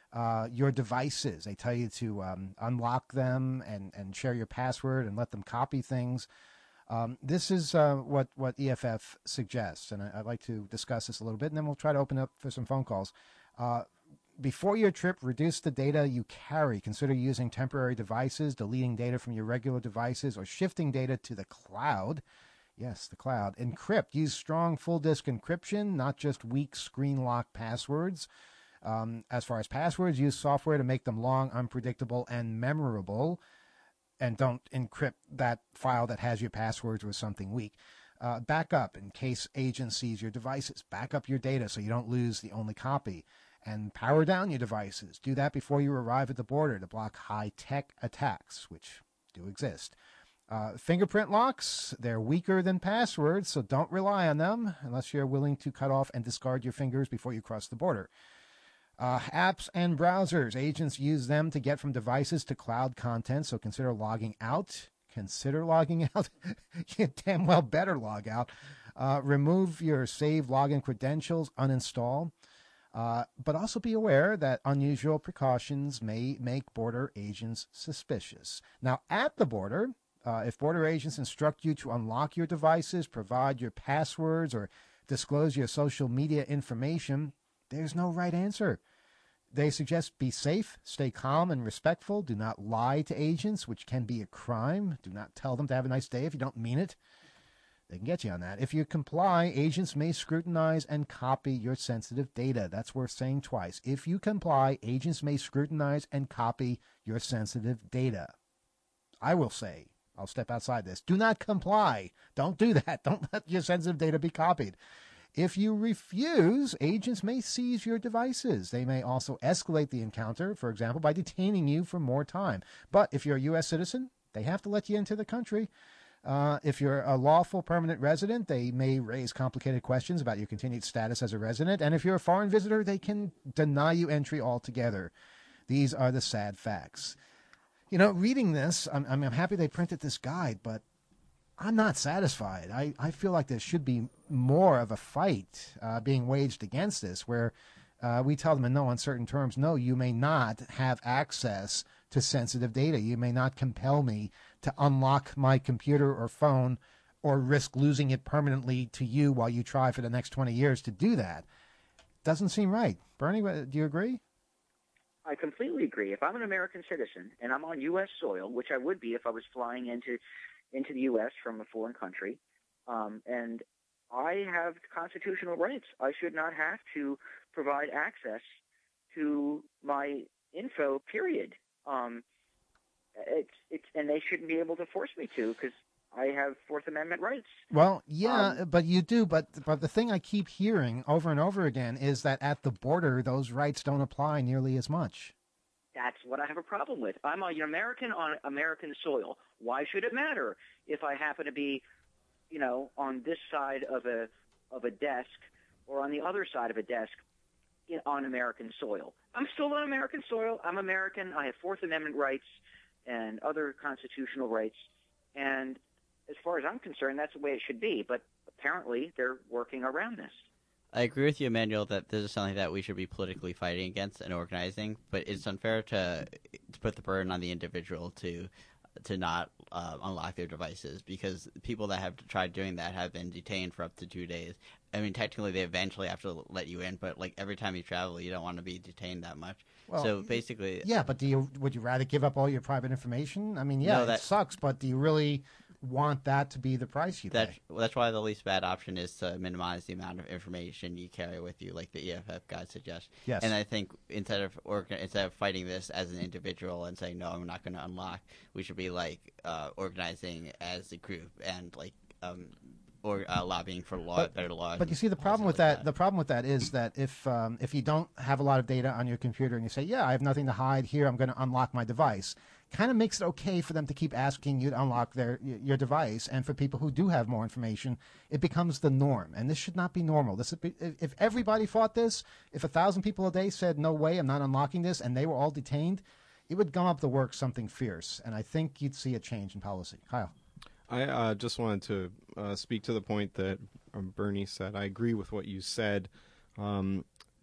Uh, your devices, they tell you to um, unlock them and, and share your password and let them copy things. Um, this is uh, what, what E F F suggests, and I, I'd like to discuss this a little bit, and then we'll try to open up for some phone calls. Uh, before your trip, reduce the data you carry. Consider using temporary devices, deleting data from your regular devices, or shifting data to the cloud. Yes, the cloud. Encrypt. Use strong full disk encryption, not just weak screen lock passwords. Um, as far as passwords, use software to make them long, unpredictable, and memorable. And don't encrypt that file that has your passwords with something weak. Uh, back up in case agents seize your devices. Back up your data so you don't lose the only copy. And power down your devices. Do that before you arrive at the border to block high-tech attacks, which do exist. Uh, fingerprint locks, they're weaker than passwords, so don't rely on them unless you're willing to cut off and discard your fingers before you cross the border. Uh, apps and browsers. Agents use them to get from devices to cloud content, so consider logging out. Consider logging out. You damn well better log out. Uh, remove your saved login credentials. Uninstall. Uh, but also be aware that unusual precautions may make border agents suspicious. Now, at the border, uh, if border agents instruct you to unlock your devices, provide your passwords, or disclose your social media information, there's no right answer. They suggest be safe, stay calm and respectful. Do not lie to agents, which can be a crime. Do not tell them to have a nice day if you don't mean it. They can get you on that. If you comply, agents may scrutinize and copy your sensitive data. That's worth saying twice. If you comply, agents may scrutinize and copy your sensitive data. I will say, I'll step outside this. Do not comply. Don't do that. Don't let your sensitive data be copied. If you refuse, agents may seize your devices. They may also escalate the encounter, for example, by detaining you for more time. But if you're a U S citizen, they have to let you into the country. Uh, if you're a lawful permanent resident, they may raise complicated questions about your continued status as a resident. And if you're a foreign visitor, they can deny you entry altogether. These are the sad facts. You know, reading this, I'm, I'm happy they printed this guide, but I'm not satisfied. I, I feel like there should be more of a fight uh, being waged against this, where uh, we tell them in no uncertain terms, no, you may not have access to sensitive data. You may not compel me to unlock my computer or phone or risk losing it permanently to you while you try for the next twenty years to do that. Doesn't seem right. Bernie, do you agree? I completely agree. If I'm an American citizen and I'm on U S soil, which I would be if I was flying into into the U S from a foreign country, um, and I have constitutional rights, I should not have to provide access to my info, period. Um, it's it's and they shouldn't be able to force me to, because I have Fourth Amendment rights. Well, yeah, Um, but you do. But but the thing I keep hearing over and over again is that at the border, those rights don't apply nearly as much. That's what I have a problem with. I'm an American on American soil. Why should it matter if I happen to be, you know, on this side of a of a desk or on the other side of a desk in, on American soil? I'm still on American soil. I'm American. I have Fourth Amendment rights and other constitutional rights. And as far as I'm concerned, that's the way it should be. But apparently they're working around this. I agree with you, Emmanuel, that this is something that we should be politically fighting against and organizing, but it's unfair to to put the burden on the individual to to not uh, unlock their devices, because people that have tried doing that have been detained for up to two days. I mean, technically, they eventually have to let you in, but like every time you travel, you don't want to be detained that much. Well, so basically, yeah. But do you would you rather give up all your private information? I mean, yeah, No, that- it sucks, but do you really want that to be the price you That's pay? well, that's why the least bad option is to minimize the amount of information you carry with you, like the E F F guide suggests. Yes. And I think instead of orga- instead of fighting this as an individual and saying no, I'm not going to unlock, we should be like uh, organizing as a group and like um, or uh, lobbying for law, But- better laws. But you see, the problem with that, the problem with that is that if um, if you don't have a lot of data on your computer and you say, yeah, I have nothing to hide here, I'm going to unlock my device, kind of makes it okay for them to keep asking you to unlock their your device. And for people who do have more information, it becomes the norm. And this should not be normal. This would be, if if everybody fought this, if a thousand people a day said, no way, I'm not unlocking this, and they were all detained, it would gum up the works something fierce. And I think you'd see a change in policy. Kyle. I uh, just wanted to uh, speak to the point that um, Bernie said. I agree with what you said. Um,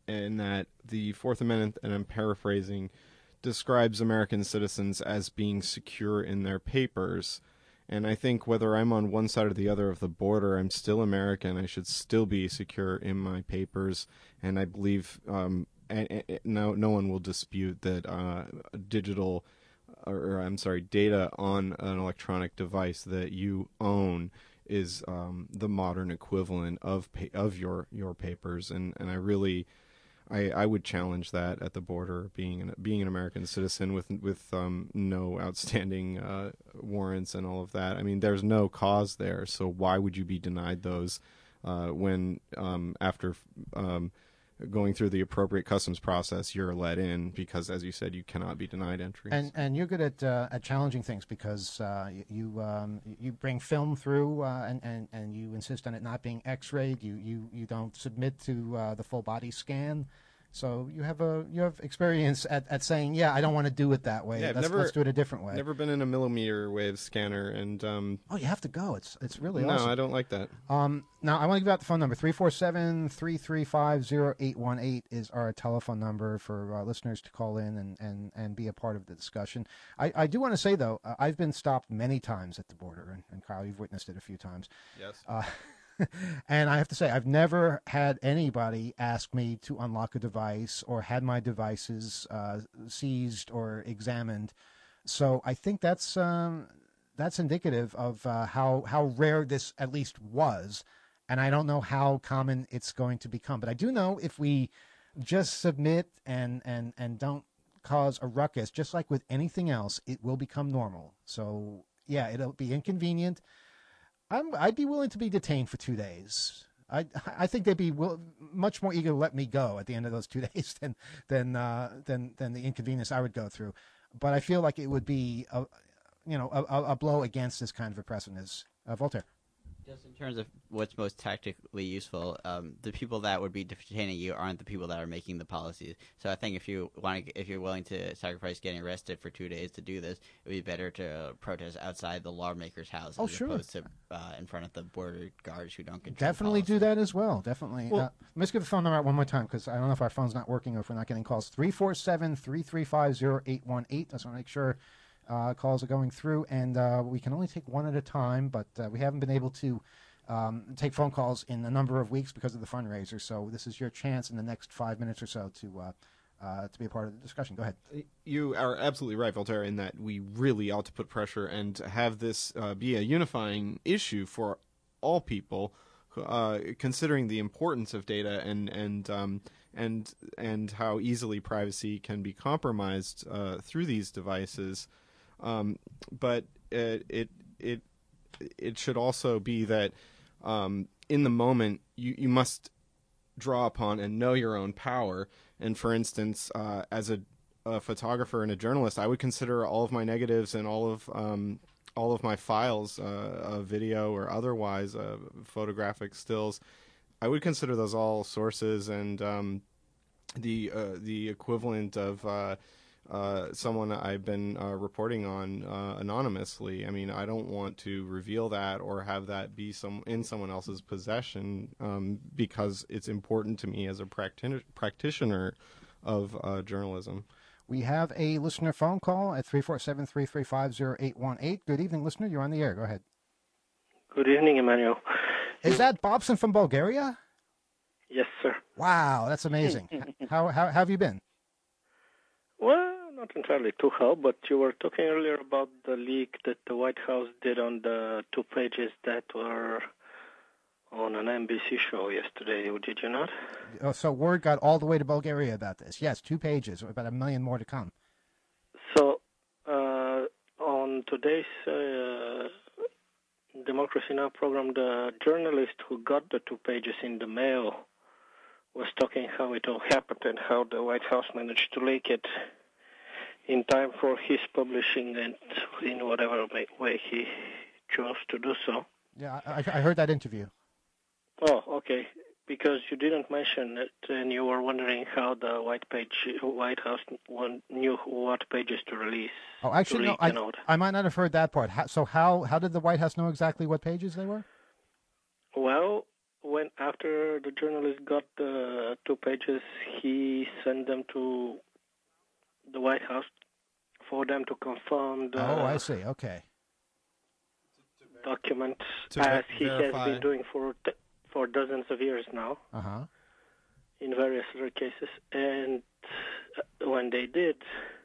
in that the Fourth Amendment, and I'm paraphrasing, describes American citizens as being secure in their papers. And I think whether I'm on one side or the other of the border, I'm still American. I should still be secure in my papers. And I believe um, and, and no no one will dispute that uh, digital, or, or I'm sorry, data on an electronic device that you own is um, the modern equivalent of pa- of your your papers. And, and I really. I, I would challenge that at the border, being an, being an American citizen with with um, no outstanding uh, warrants and all of that. I mean, there's no cause there, so why would you be denied those uh, when um, after um, going through the appropriate customs process, you're let in? Because, as you said, you cannot be denied entry. And and you're good at uh, at challenging things because uh, you you, um, you bring film through uh, and, and and you insist on it not being X-rayed. You you you don't submit to uh, the full body scan. So you have a you have experience at, at saying, yeah, I don't want to do it that way. Yeah, I've let's, never, let's do it a different way. Never been in a millimeter wave scanner, and um, oh, you have to go. It's it's really no, awesome. I don't like that. Um, now I want to give out the phone number three four seven, three three five, zero eight one eight is our telephone number for uh, listeners to call in and, and, and be a part of the discussion. I, I do want to say though, uh, I've been stopped many times at the border, and, and Kyle, you've witnessed it a few times. Yes. Uh, and I have to say, I've never had anybody ask me to unlock a device or had my devices uh, seized or examined. So I think that's um, that's indicative of uh, how how rare this at least was, and I don't know how common it's going to become. But I do know if we just submit and and and don't cause a ruckus, just like with anything else, it will become normal. So yeah, it'll be inconvenient. I'm, I'd be willing to be detained for two days. I I think they'd be will, much more eager to let me go at the end of those two days than than uh, than than the inconvenience I would go through. But I feel like it would be a, you know a, a blow against this kind of a precedent. Uh, Voltaire. Just in terms of what's most tactically useful, um, the people that would be detaining you aren't the people that are making the policies. So I think if you want, to, if you're willing to sacrifice getting arrested for two days to do this, it would be better to protest outside the lawmaker's house Oh, as sure. opposed to uh, in front of the border guards who don't control. Definitely do that as well. Definitely. Well- uh, let's give the phone number out one more time because I don't know if our phone's not working or if we're not getting calls. three four seven, three three five, zero eight one eight. I just want to make sure uh, calls are going through. And uh, we can only take one at a time, but uh, we haven't been able to um, take phone calls in a number of weeks because of the fundraiser. So this is your chance in the next five minutes or so to uh, uh, to be a part of the discussion. Go ahead. You are absolutely right, Voltaire, in that we really ought to put pressure and have this uh, be a unifying issue for all people, uh, considering the importance of data and and um, and and how easily privacy can be compromised uh, through these devices. Um, but it, it it it should also be that um, in the moment you, you must draw upon and know your own power. And for instance, uh, as a, a photographer and a journalist, I would consider all of my negatives and all of um, all of my files, uh, of video or otherwise, uh, photographic stills, I would consider those all sources and um, the uh, the equivalent of uh, uh, someone I've been uh, reporting on uh, anonymously. I mean, I don't want to reveal that or have that be some in someone else's possession um, because it's important to me as a practi- practitioner of uh, journalism. We have a listener phone call at three four seven, three three five, zero eight one eight. Good evening, listener. You're on the air. Go ahead. Good evening, Emmanuel. Is that Bobson from Bulgaria? Yes, sir. Wow, that's amazing. how, how, how have you been? Well, not entirely too well, but you were talking earlier about the leak that the White House did on the two pages that were on an N B C show yesterday, did you not? Oh, so word got all the way to Bulgaria about this. Yes, two pages, about a million more to come. So, uh, on today's uh, Democracy Now! Program, the journalist who got the two pages in the mail was talking how it all happened and how the White House managed to leak it in time for his publishing and in whatever way he chose to do so. Yeah, I, I heard that interview. Oh, okay. Because you didn't mention it, and you were wondering how the White Page, White House knew what pages to release. Oh, actually, to no, leak I, and all that. I might not have heard that part. How, so how how did the White House know exactly what pages they were? Well, when after the journalist got the two pages, he sent them to the White House for them to confirm the Oh, I see. Okay. document To as ver- he verify. has been doing for t- for dozens of years now Uh huh. in various other cases. And uh, when they did,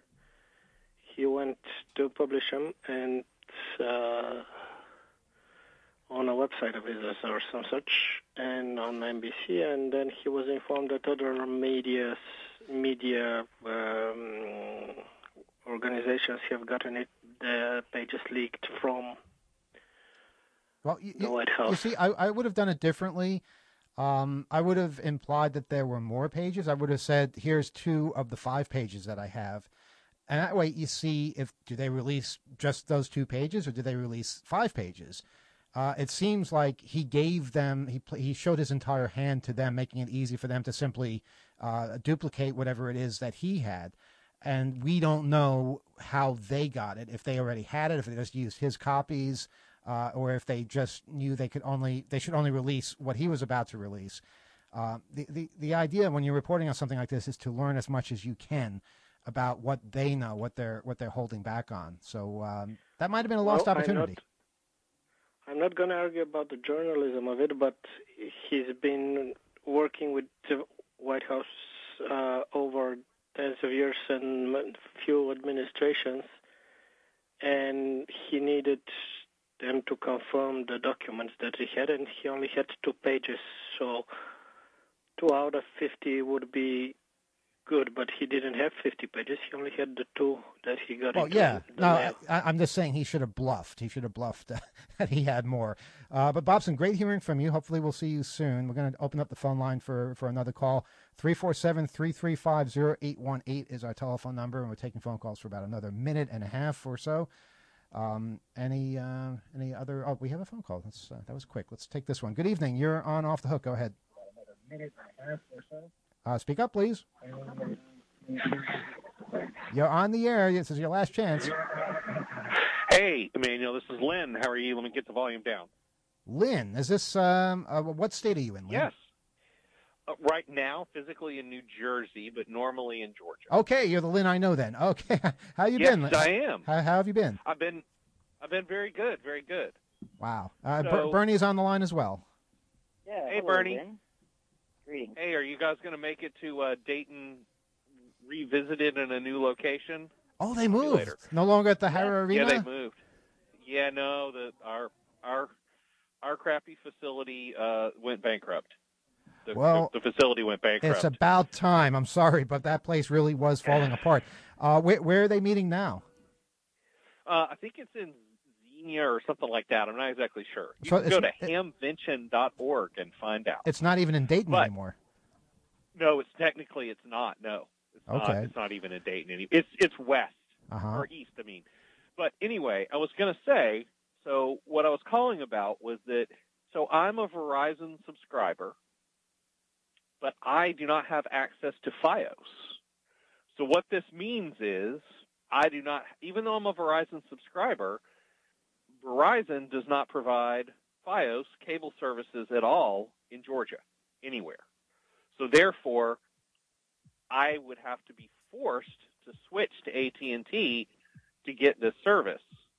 he went to publish them and uh, on a website of his or some such, and on N B C, and then he was informed that other media media um, organizations have gotten it, the pages leaked from Well, you, the White House. You see, I, I would have done it differently. Um, I would have implied that there were more pages. I would have said, here's two of the five pages that I have. And that way you see if, do they release just those two pages or do they release five pages? Uh, it seems like he gave them, he pl- he showed his entire hand to them, making it easy for them to simply uh, duplicate whatever it is that he had. And we don't know how they got it, if they already had it, if they just used his copies, uh, or if they just knew they could only, they should only release what he was about to release. Uh, the, the, the idea when you're reporting on something like this is to learn as much as you can about what they know, what they're, what they're holding back on. So um, that might have been a lost Well, I'm opportunity. not- I'm not going to argue about the journalism of it, but he's been working with the White House uh, over tens of years and few administrations, and he needed them to confirm the documents that he had, and he only had two pages, so two out of fifty would be good, but he didn't have fifty pages. He only had the two that he got Well, into yeah. the No, mail. I, I'm just saying he should have bluffed. He should have bluffed uh, that he had more. Uh, but Bobson, great hearing from you. Hopefully, we'll see you soon. We're going to open up the phone line for, for another call. three four seven, three three five, zero eight one eight is our telephone number, and we're taking phone calls for about another minute and a half or so. Um, any uh, any other? Oh, we have a phone call. That's uh, that was quick. Let's take this one. Good evening. You're on Off the Hook. Go ahead. Uh, speak up, please. You're on the air. This is your last chance. Hey, Emmanuel, this is Lynn. How are you? Let me get the volume down. Lynn, is this, um, uh, what state are you in, Lynn? Yes. Uh, right now, physically in New Jersey, but normally in Georgia. Okay, you're the Lynn I know then. Okay. How you yes, been, Lynn? I am. How, how have you been? I've been, I've been very good, very good. Wow. Uh, So- Ber- Bernie's on the line as well. Yeah. Hey, hello, Bernie. Lynn. Greetings. Hey, are you guys going to make it to uh, Dayton revisited in a new location? Oh, they See you moved. later. No longer at the Harrow Arena? Yeah, they moved. Yeah, no, the our our our crappy facility uh, went bankrupt. The, Well, the, the facility went bankrupt. It's about time. I'm sorry, but that place really was falling apart. Uh, where, where are they meeting now? Uh, I think it's in Xenia or something like that. I'm not exactly sure. You So can go to it's- hamvention dot org and find out. It's not even in Dayton But- anymore. No, it's technically it's not. No, it's not. Okay. It's not even in Dayton. Any, it's it's west Uh-huh. or east. I mean, but anyway, I was going to say. So what I was calling about was that. So I'm a Verizon subscriber, but I do not have access to FiOS. So what this means is I do not, even though I'm a Verizon subscriber, Verizon does not provide FiOS cable services at all in Georgia, anywhere. So therefore, I would have to be forced to switch to A T and T to get this service,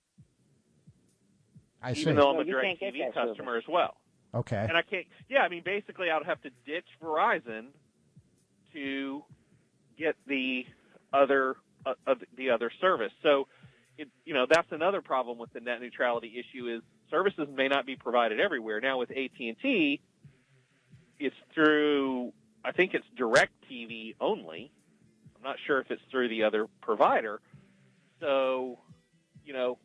I see. even though I'm No, a you can't get DirecTV that customer as well. Okay. And I can't, yeah, I mean, basically I would have to ditch Verizon to get the other, uh, uh, the other service. So, it, you know, that's another problem with the net neutrality issue is services may not be provided everywhere. Now with A T and T, it's through, I think it's DirecTV only. I'm not sure if it's through the other provider. So, you know,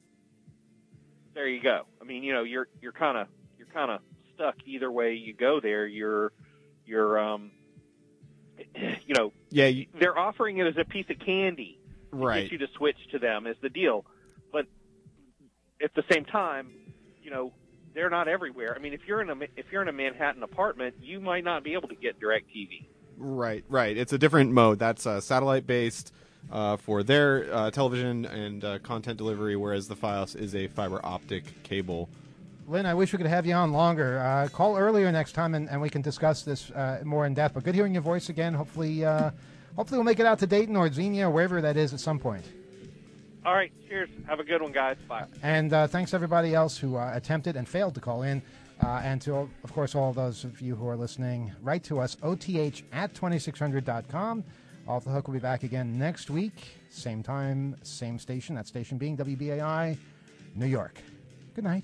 there you go. I mean, you know, you're you're kind of you're kind of stuck either way you go. There, you're you're um, you know, Yeah, you, they're offering it as a piece of candy to Right. get you to switch to them is the deal. But at the same time, you know, they're not everywhere. I mean, if you're in a if you're in a Manhattan apartment, you might not be able to get DirecTV. Right, right. It's a different mode. That's uh, satellite-based uh, for their uh, television and uh, content delivery, whereas the FiOS is a fiber optic cable Lynn, I wish we could have you on longer. Uh, call earlier next time, and, and we can discuss this uh, more in depth. But good hearing your voice again. Hopefully, uh, hopefully we'll make it out to Dayton or Xenia or wherever that is at some point. All right. Cheers. Have a good one, guys. Bye. And uh, thanks to everybody else who uh, attempted and failed to call in. Uh, and to, of course, all those of you who are listening, write to us, O T H at twenty-six hundred dot com. Off the Hook will be back again next week. Same time, same station. That station being W B A I, New York. Good night.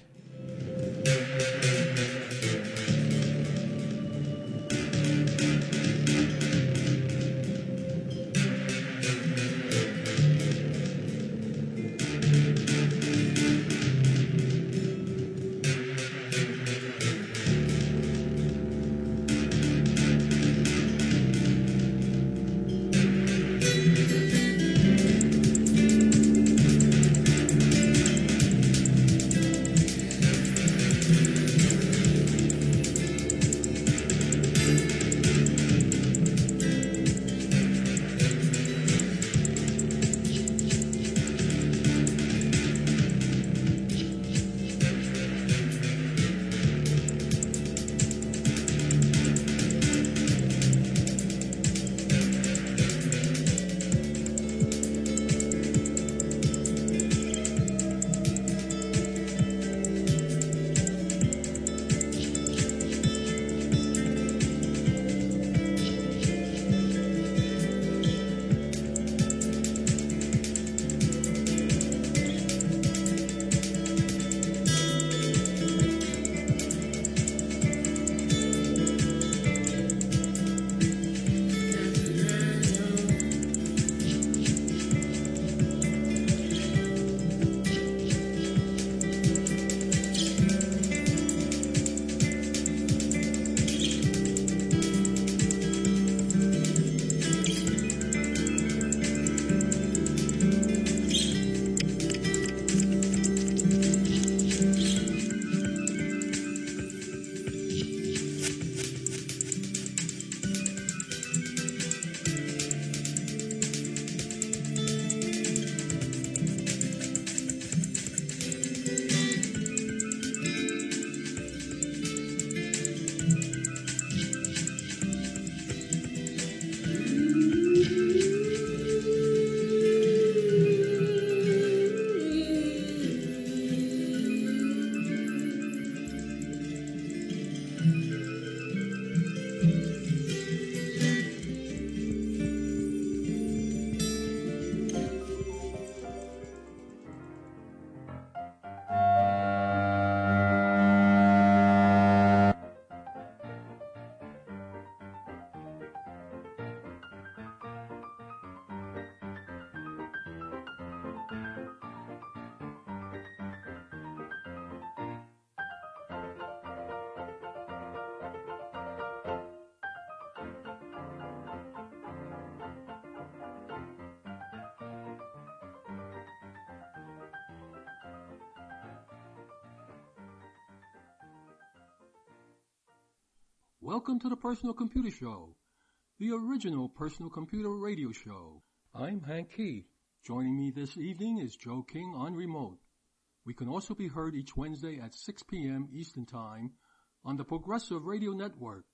Welcome to the Personal Computer Show, the original personal computer radio show. I'm Hank Key. Joining me this evening is Joe King on remote. We can also be heard each Wednesday at six p.m. Eastern Time on the Progressive Radio Network,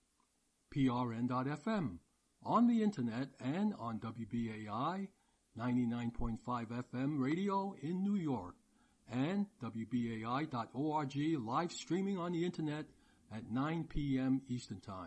P R N dot F M, on the Internet, and on W B A I ninety-nine point five F M radio in New York, and W B A I dot org live streaming on the Internet at nine p.m. Eastern Time.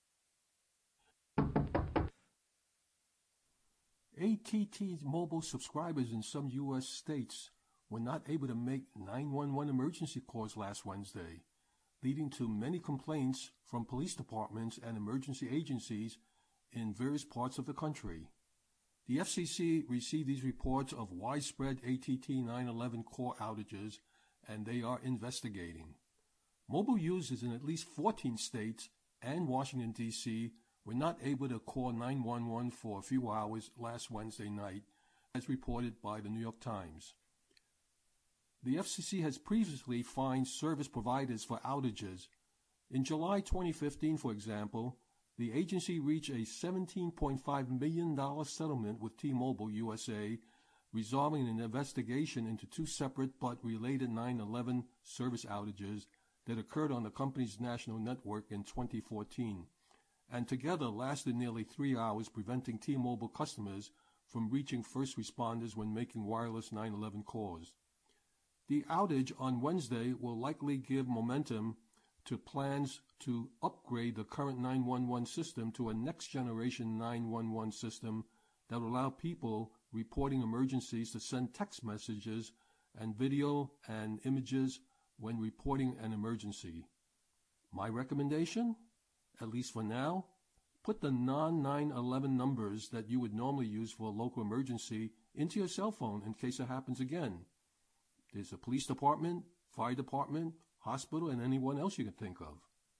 A T T Mobile subscribers in some U S states were not able to make nine one one emergency calls last Wednesday, leading to many complaints from police departments and emergency agencies in various parts of the country. The F C C received these reports of widespread A T T nine eleven call outages, and they are investigating. Mobile users in at least fourteen states and Washington, D C were not able to call nine one one for a few hours last Wednesday night, as reported by the New York Times. The F C C has previously fined service providers for outages. In July twenty fifteen, for example, the agency reached a seventeen point five million dollars settlement with T-Mobile U S A, resolving an investigation into two separate but related nine eleven service outages that occurred on the company's national network in twenty fourteen, and together lasted nearly three hours, preventing T-Mobile customers from reaching first responders when making wireless nine one one calls. The outage on Wednesday will likely give momentum to plans to upgrade the current nine one one system to a next-generation nine one one system that will allow people reporting emergencies to send text messages and video and images when reporting an emergency. My recommendation, at least for now, put the non nine one one numbers that you would normally use for a local emergency into your cell phone in case it happens again. There's a police department, fire department, hospital, and anyone else you can think of.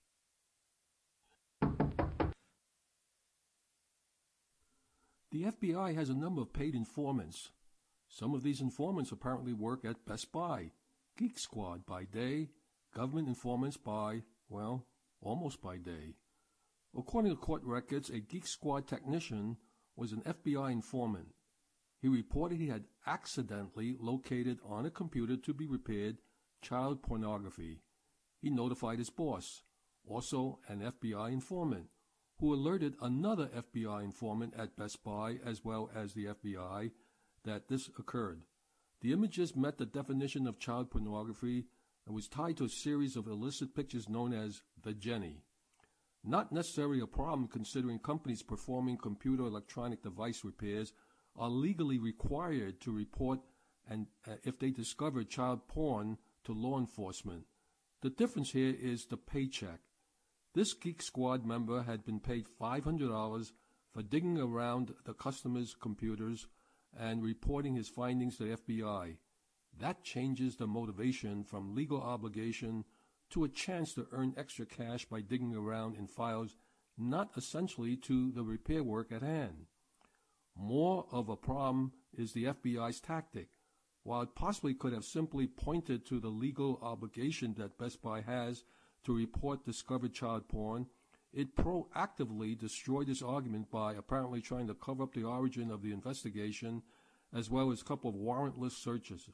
The F B I has a number of paid informants. Some of these informants apparently work at Best Buy, Geek Squad by day, government informants by, well, almost by day. According to court records, a Geek Squad technician was an F B I informant. He reported he had accidentally located on a computer to be repaired child pornography. He notified his boss, also an F B I informant, who alerted another F B I informant at Best Buy as well as the F B I that this occurred. The images met the definition of child pornography and was tied to a series of illicit pictures known as the Jenny. Not necessarily a problem considering companies performing computer electronic device repairs are legally required to report and uh, if they discover child porn to law enforcement. The difference here is the paycheck. This Geek Squad member had been paid five hundred dollars for digging around the customer's computers and reporting his findings to the F B I. That changes the motivation from legal obligation to a chance to earn extra cash by digging around in files not essentially to the repair work at hand. More of a problem is the F B I's tactic. While it possibly could have simply pointed to the legal obligation that Best Buy has to report discovered child porn, it proactively destroyed this argument by apparently trying to cover up the origin of the investigation as well as a couple of warrantless searches.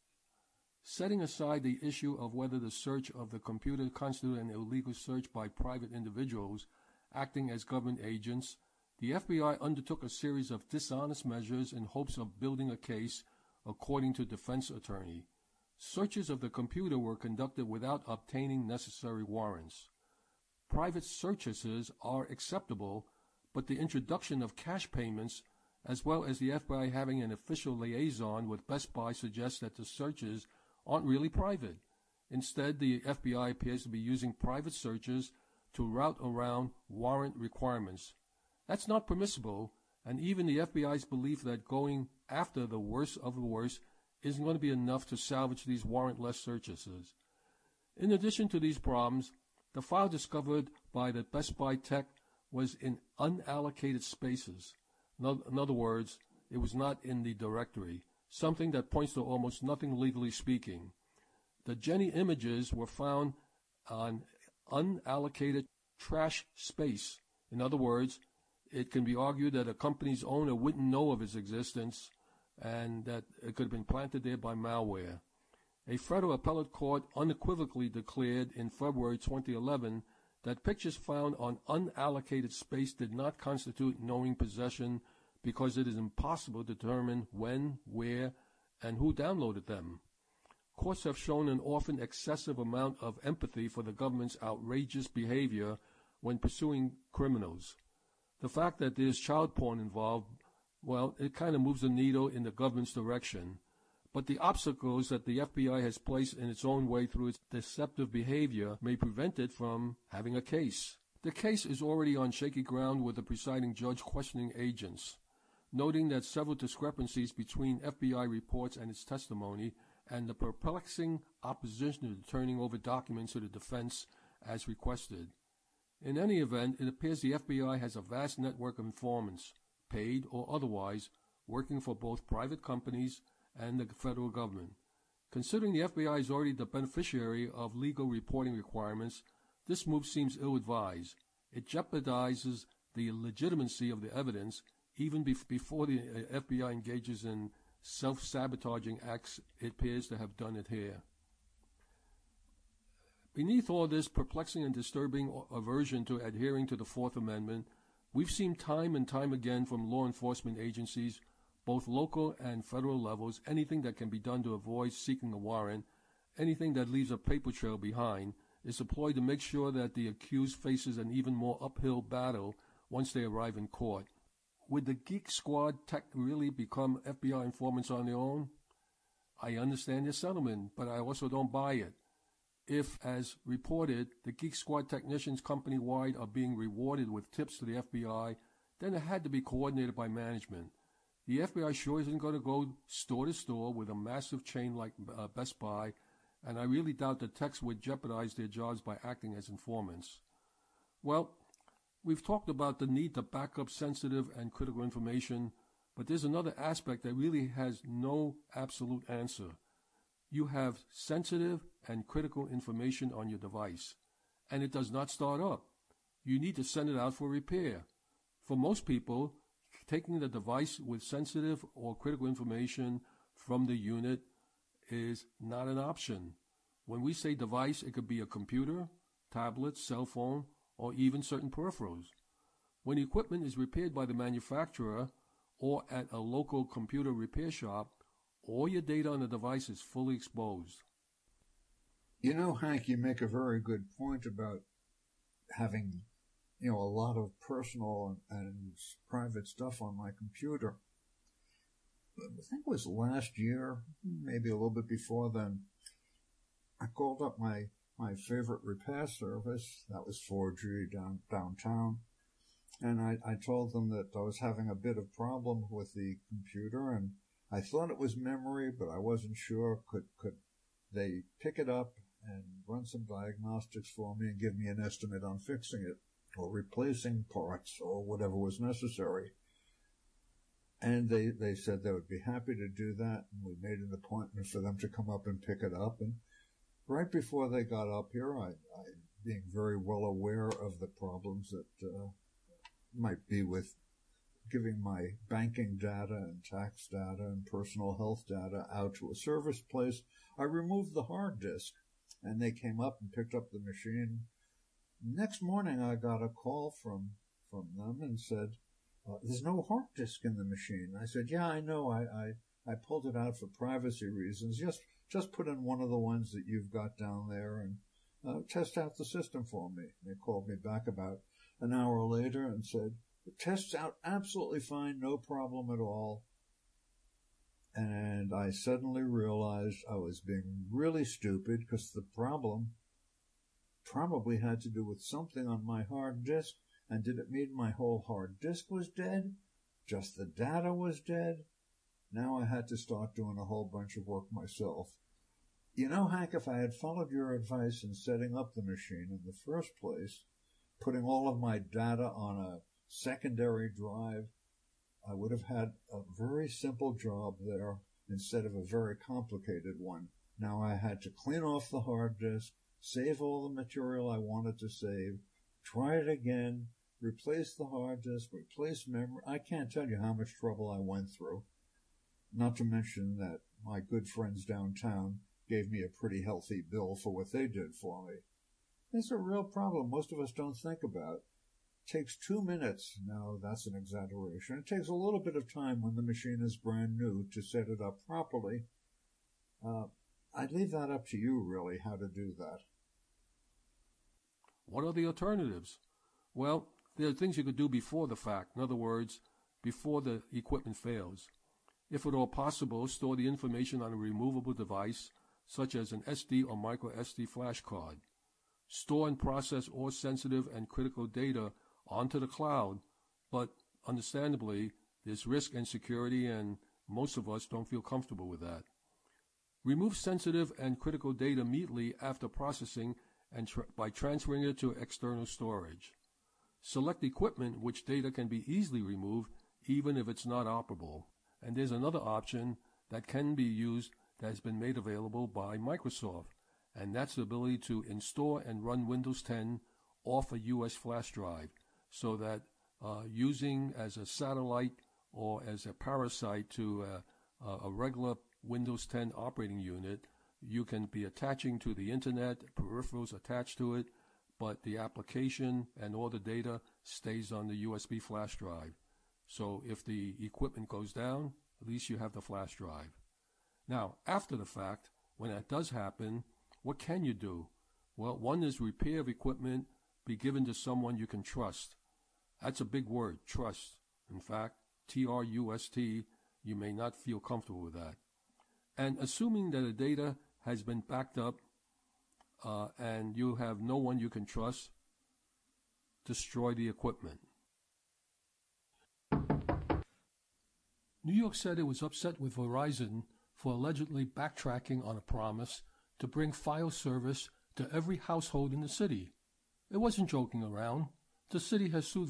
Setting aside the issue of whether the search of the computer constituted an illegal search by private individuals acting as government agents, the F B I undertook a series of dishonest measures in hopes of building a case, according to defense attorney. Searches of the computer were conducted without obtaining necessary warrants. Private searches are acceptable, but the introduction of cash payments, as well as the F B I having an official liaison with Best Buy, suggests that the searches aren't really private. Instead, the F B I appears to be using private searches to route around warrant requirements. That's not permissible, and even the F B I's belief that going after the worst of the worst isn't going to be enough to salvage these warrantless searches. In addition to these problems, the file discovered by the Best Buy tech was in unallocated spaces. In other words, it was not in the directory, something that points to almost nothing legally speaking. The Jenny images were found on unallocated trash space. In other words, it can be argued that a company's owner wouldn't know of its existence and that it could have been planted there by malware. A federal appellate court unequivocally declared in February twenty eleven that pictures found on unallocated space did not constitute knowing possession because it is impossible to determine when, where, and who downloaded them. Courts have shown an often excessive amount of empathy for the government's outrageous behavior when pursuing criminals. The fact that there's child porn involved, well, it kind of moves the needle in the government's direction. But the obstacles that the F B I has placed in its own way through its deceptive behavior may prevent it from having a case. The case is already on shaky ground with the presiding judge questioning agents, noting that several discrepancies between F B I reports and its testimony and the perplexing opposition to turning over documents to the defense as requested. In any event, it appears the F B I has a vast network of informants, paid or otherwise, working for both private companies and the federal government. Considering the F B I is already the beneficiary of legal reporting requirements, this move seems ill-advised. It jeopardizes the legitimacy of the evidence even bef- before the uh, F B I engages in self-sabotaging acts. It appears to have done it here. Beneath all this perplexing and disturbing aversion to adhering to the Fourth Amendment, we've seen time and time again from law enforcement agencies, both local and federal levels, anything that can be done to avoid seeking a warrant, anything that leaves a paper trail behind, is employed to make sure that the accused faces an even more uphill battle once they arrive in court. Would the Geek Squad tech really become F B I informants on their own? I understand their settlement, but I also don't buy it. If, as reported, the Geek Squad technicians company-wide are being rewarded with tips to the F B I, then it had to be coordinated by management. The F B I sure isn't going to go store to store with a massive chain like uh, Best Buy, and I really doubt the techs would jeopardize their jobs by acting as informants. Well, we've talked about the need to back up sensitive and critical information, but there's another aspect that really has no absolute answer. You have sensitive and critical information on your device, and it does not start up. You need to send it out for repair. For most people, taking the device with sensitive or critical information from the unit is not an option. When we say device, it could be a computer, tablet, cell phone, or even certain peripherals. When equipment is repaired by the manufacturer or at a local computer repair shop, all your data on the device is fully exposed. You know, Hank, you make a very good point about having, you know, a lot of personal and, and private stuff on my computer. I think it was last year, maybe a little bit before then, I called up my, my favorite repair service, that was four G down, downtown, and I, I told them that I was having a bit of problem with the computer, and I thought it was memory, but I wasn't sure. Could could they pick it up and run some diagnostics for me and give me an estimate on fixing it or replacing parts or whatever was necessary? And they, they said they would be happy to do that, and we made an appointment for them to come up and pick it up. And right before they got up here, I, I being very well aware of the problems that uh, might be with giving my banking data and tax data and personal health data out to a service place, I removed the hard disk, and they came up and picked up the machine. Next morning, I got a call from from them and said, uh, there's no hard disk in the machine. I said, yeah, I know. I, I, I pulled it out for privacy reasons. Just, just put in one of the ones that you've got down there and uh, test out the system for me. They called me back about an hour later and said, it tests out absolutely fine, no problem at all. And I suddenly realized I was being really stupid because the problem probably had to do with something on my hard disk. And did it mean my whole hard disk was dead? Just the data was dead? Now I had to start doing a whole bunch of work myself. You know, Hank, if I had followed your advice in setting up the machine in the first place, putting all of my data on a secondary drive, I would have had a very simple job there instead of a very complicated one. Now I had to clean off the hard disk, save all the material I wanted to save, try it again, replace the hard disk, replace memory. I can't tell you how much trouble I went through. Not to mention that my good friends downtown gave me a pretty healthy bill for what they did for me. It's a real problem most of us don't think about. It takes two minutes. Now, that's an exaggeration. It takes a little bit of time when the machine is brand new to set it up properly. Uh, I'd leave that up to you, really, how to do that. What are the alternatives? Well, there are things you could do before the fact. In other words, before the equipment fails. If at all possible, store the information on a removable device, such as an S D or micro S D flash card. Store and process all sensitive and critical data onto the cloud, but understandably, there's risk and security, and most of us don't feel comfortable with that. Remove sensitive and critical data immediately after processing and tra- by transferring it to external storage. Select equipment which data can be easily removed, even if it's not operable. And there's another option that can be used that has been made available by Microsoft, and that's the ability to install and run Windows ten off a U S flash drive, so that uh, using as a satellite or as a parasite to uh, a regular Windows ten operating unit, you can be attaching to the internet, peripherals attached to it, but the application and all the data stays on the U S B flash drive. So if the equipment goes down, at least you have the flash drive. Now, after the fact, when that does happen, what can you do? Well, one is repair of equipment be given to someone you can trust. That's a big word, trust. In fact, T R U S T, you may not feel comfortable with that. And assuming that the data has been backed up uh, and you have no one you can trust, destroy the equipment. New York said it was upset with Verizon for allegedly backtracking on a promise to bring file service to every household in the city. It wasn't joking around. The city has sued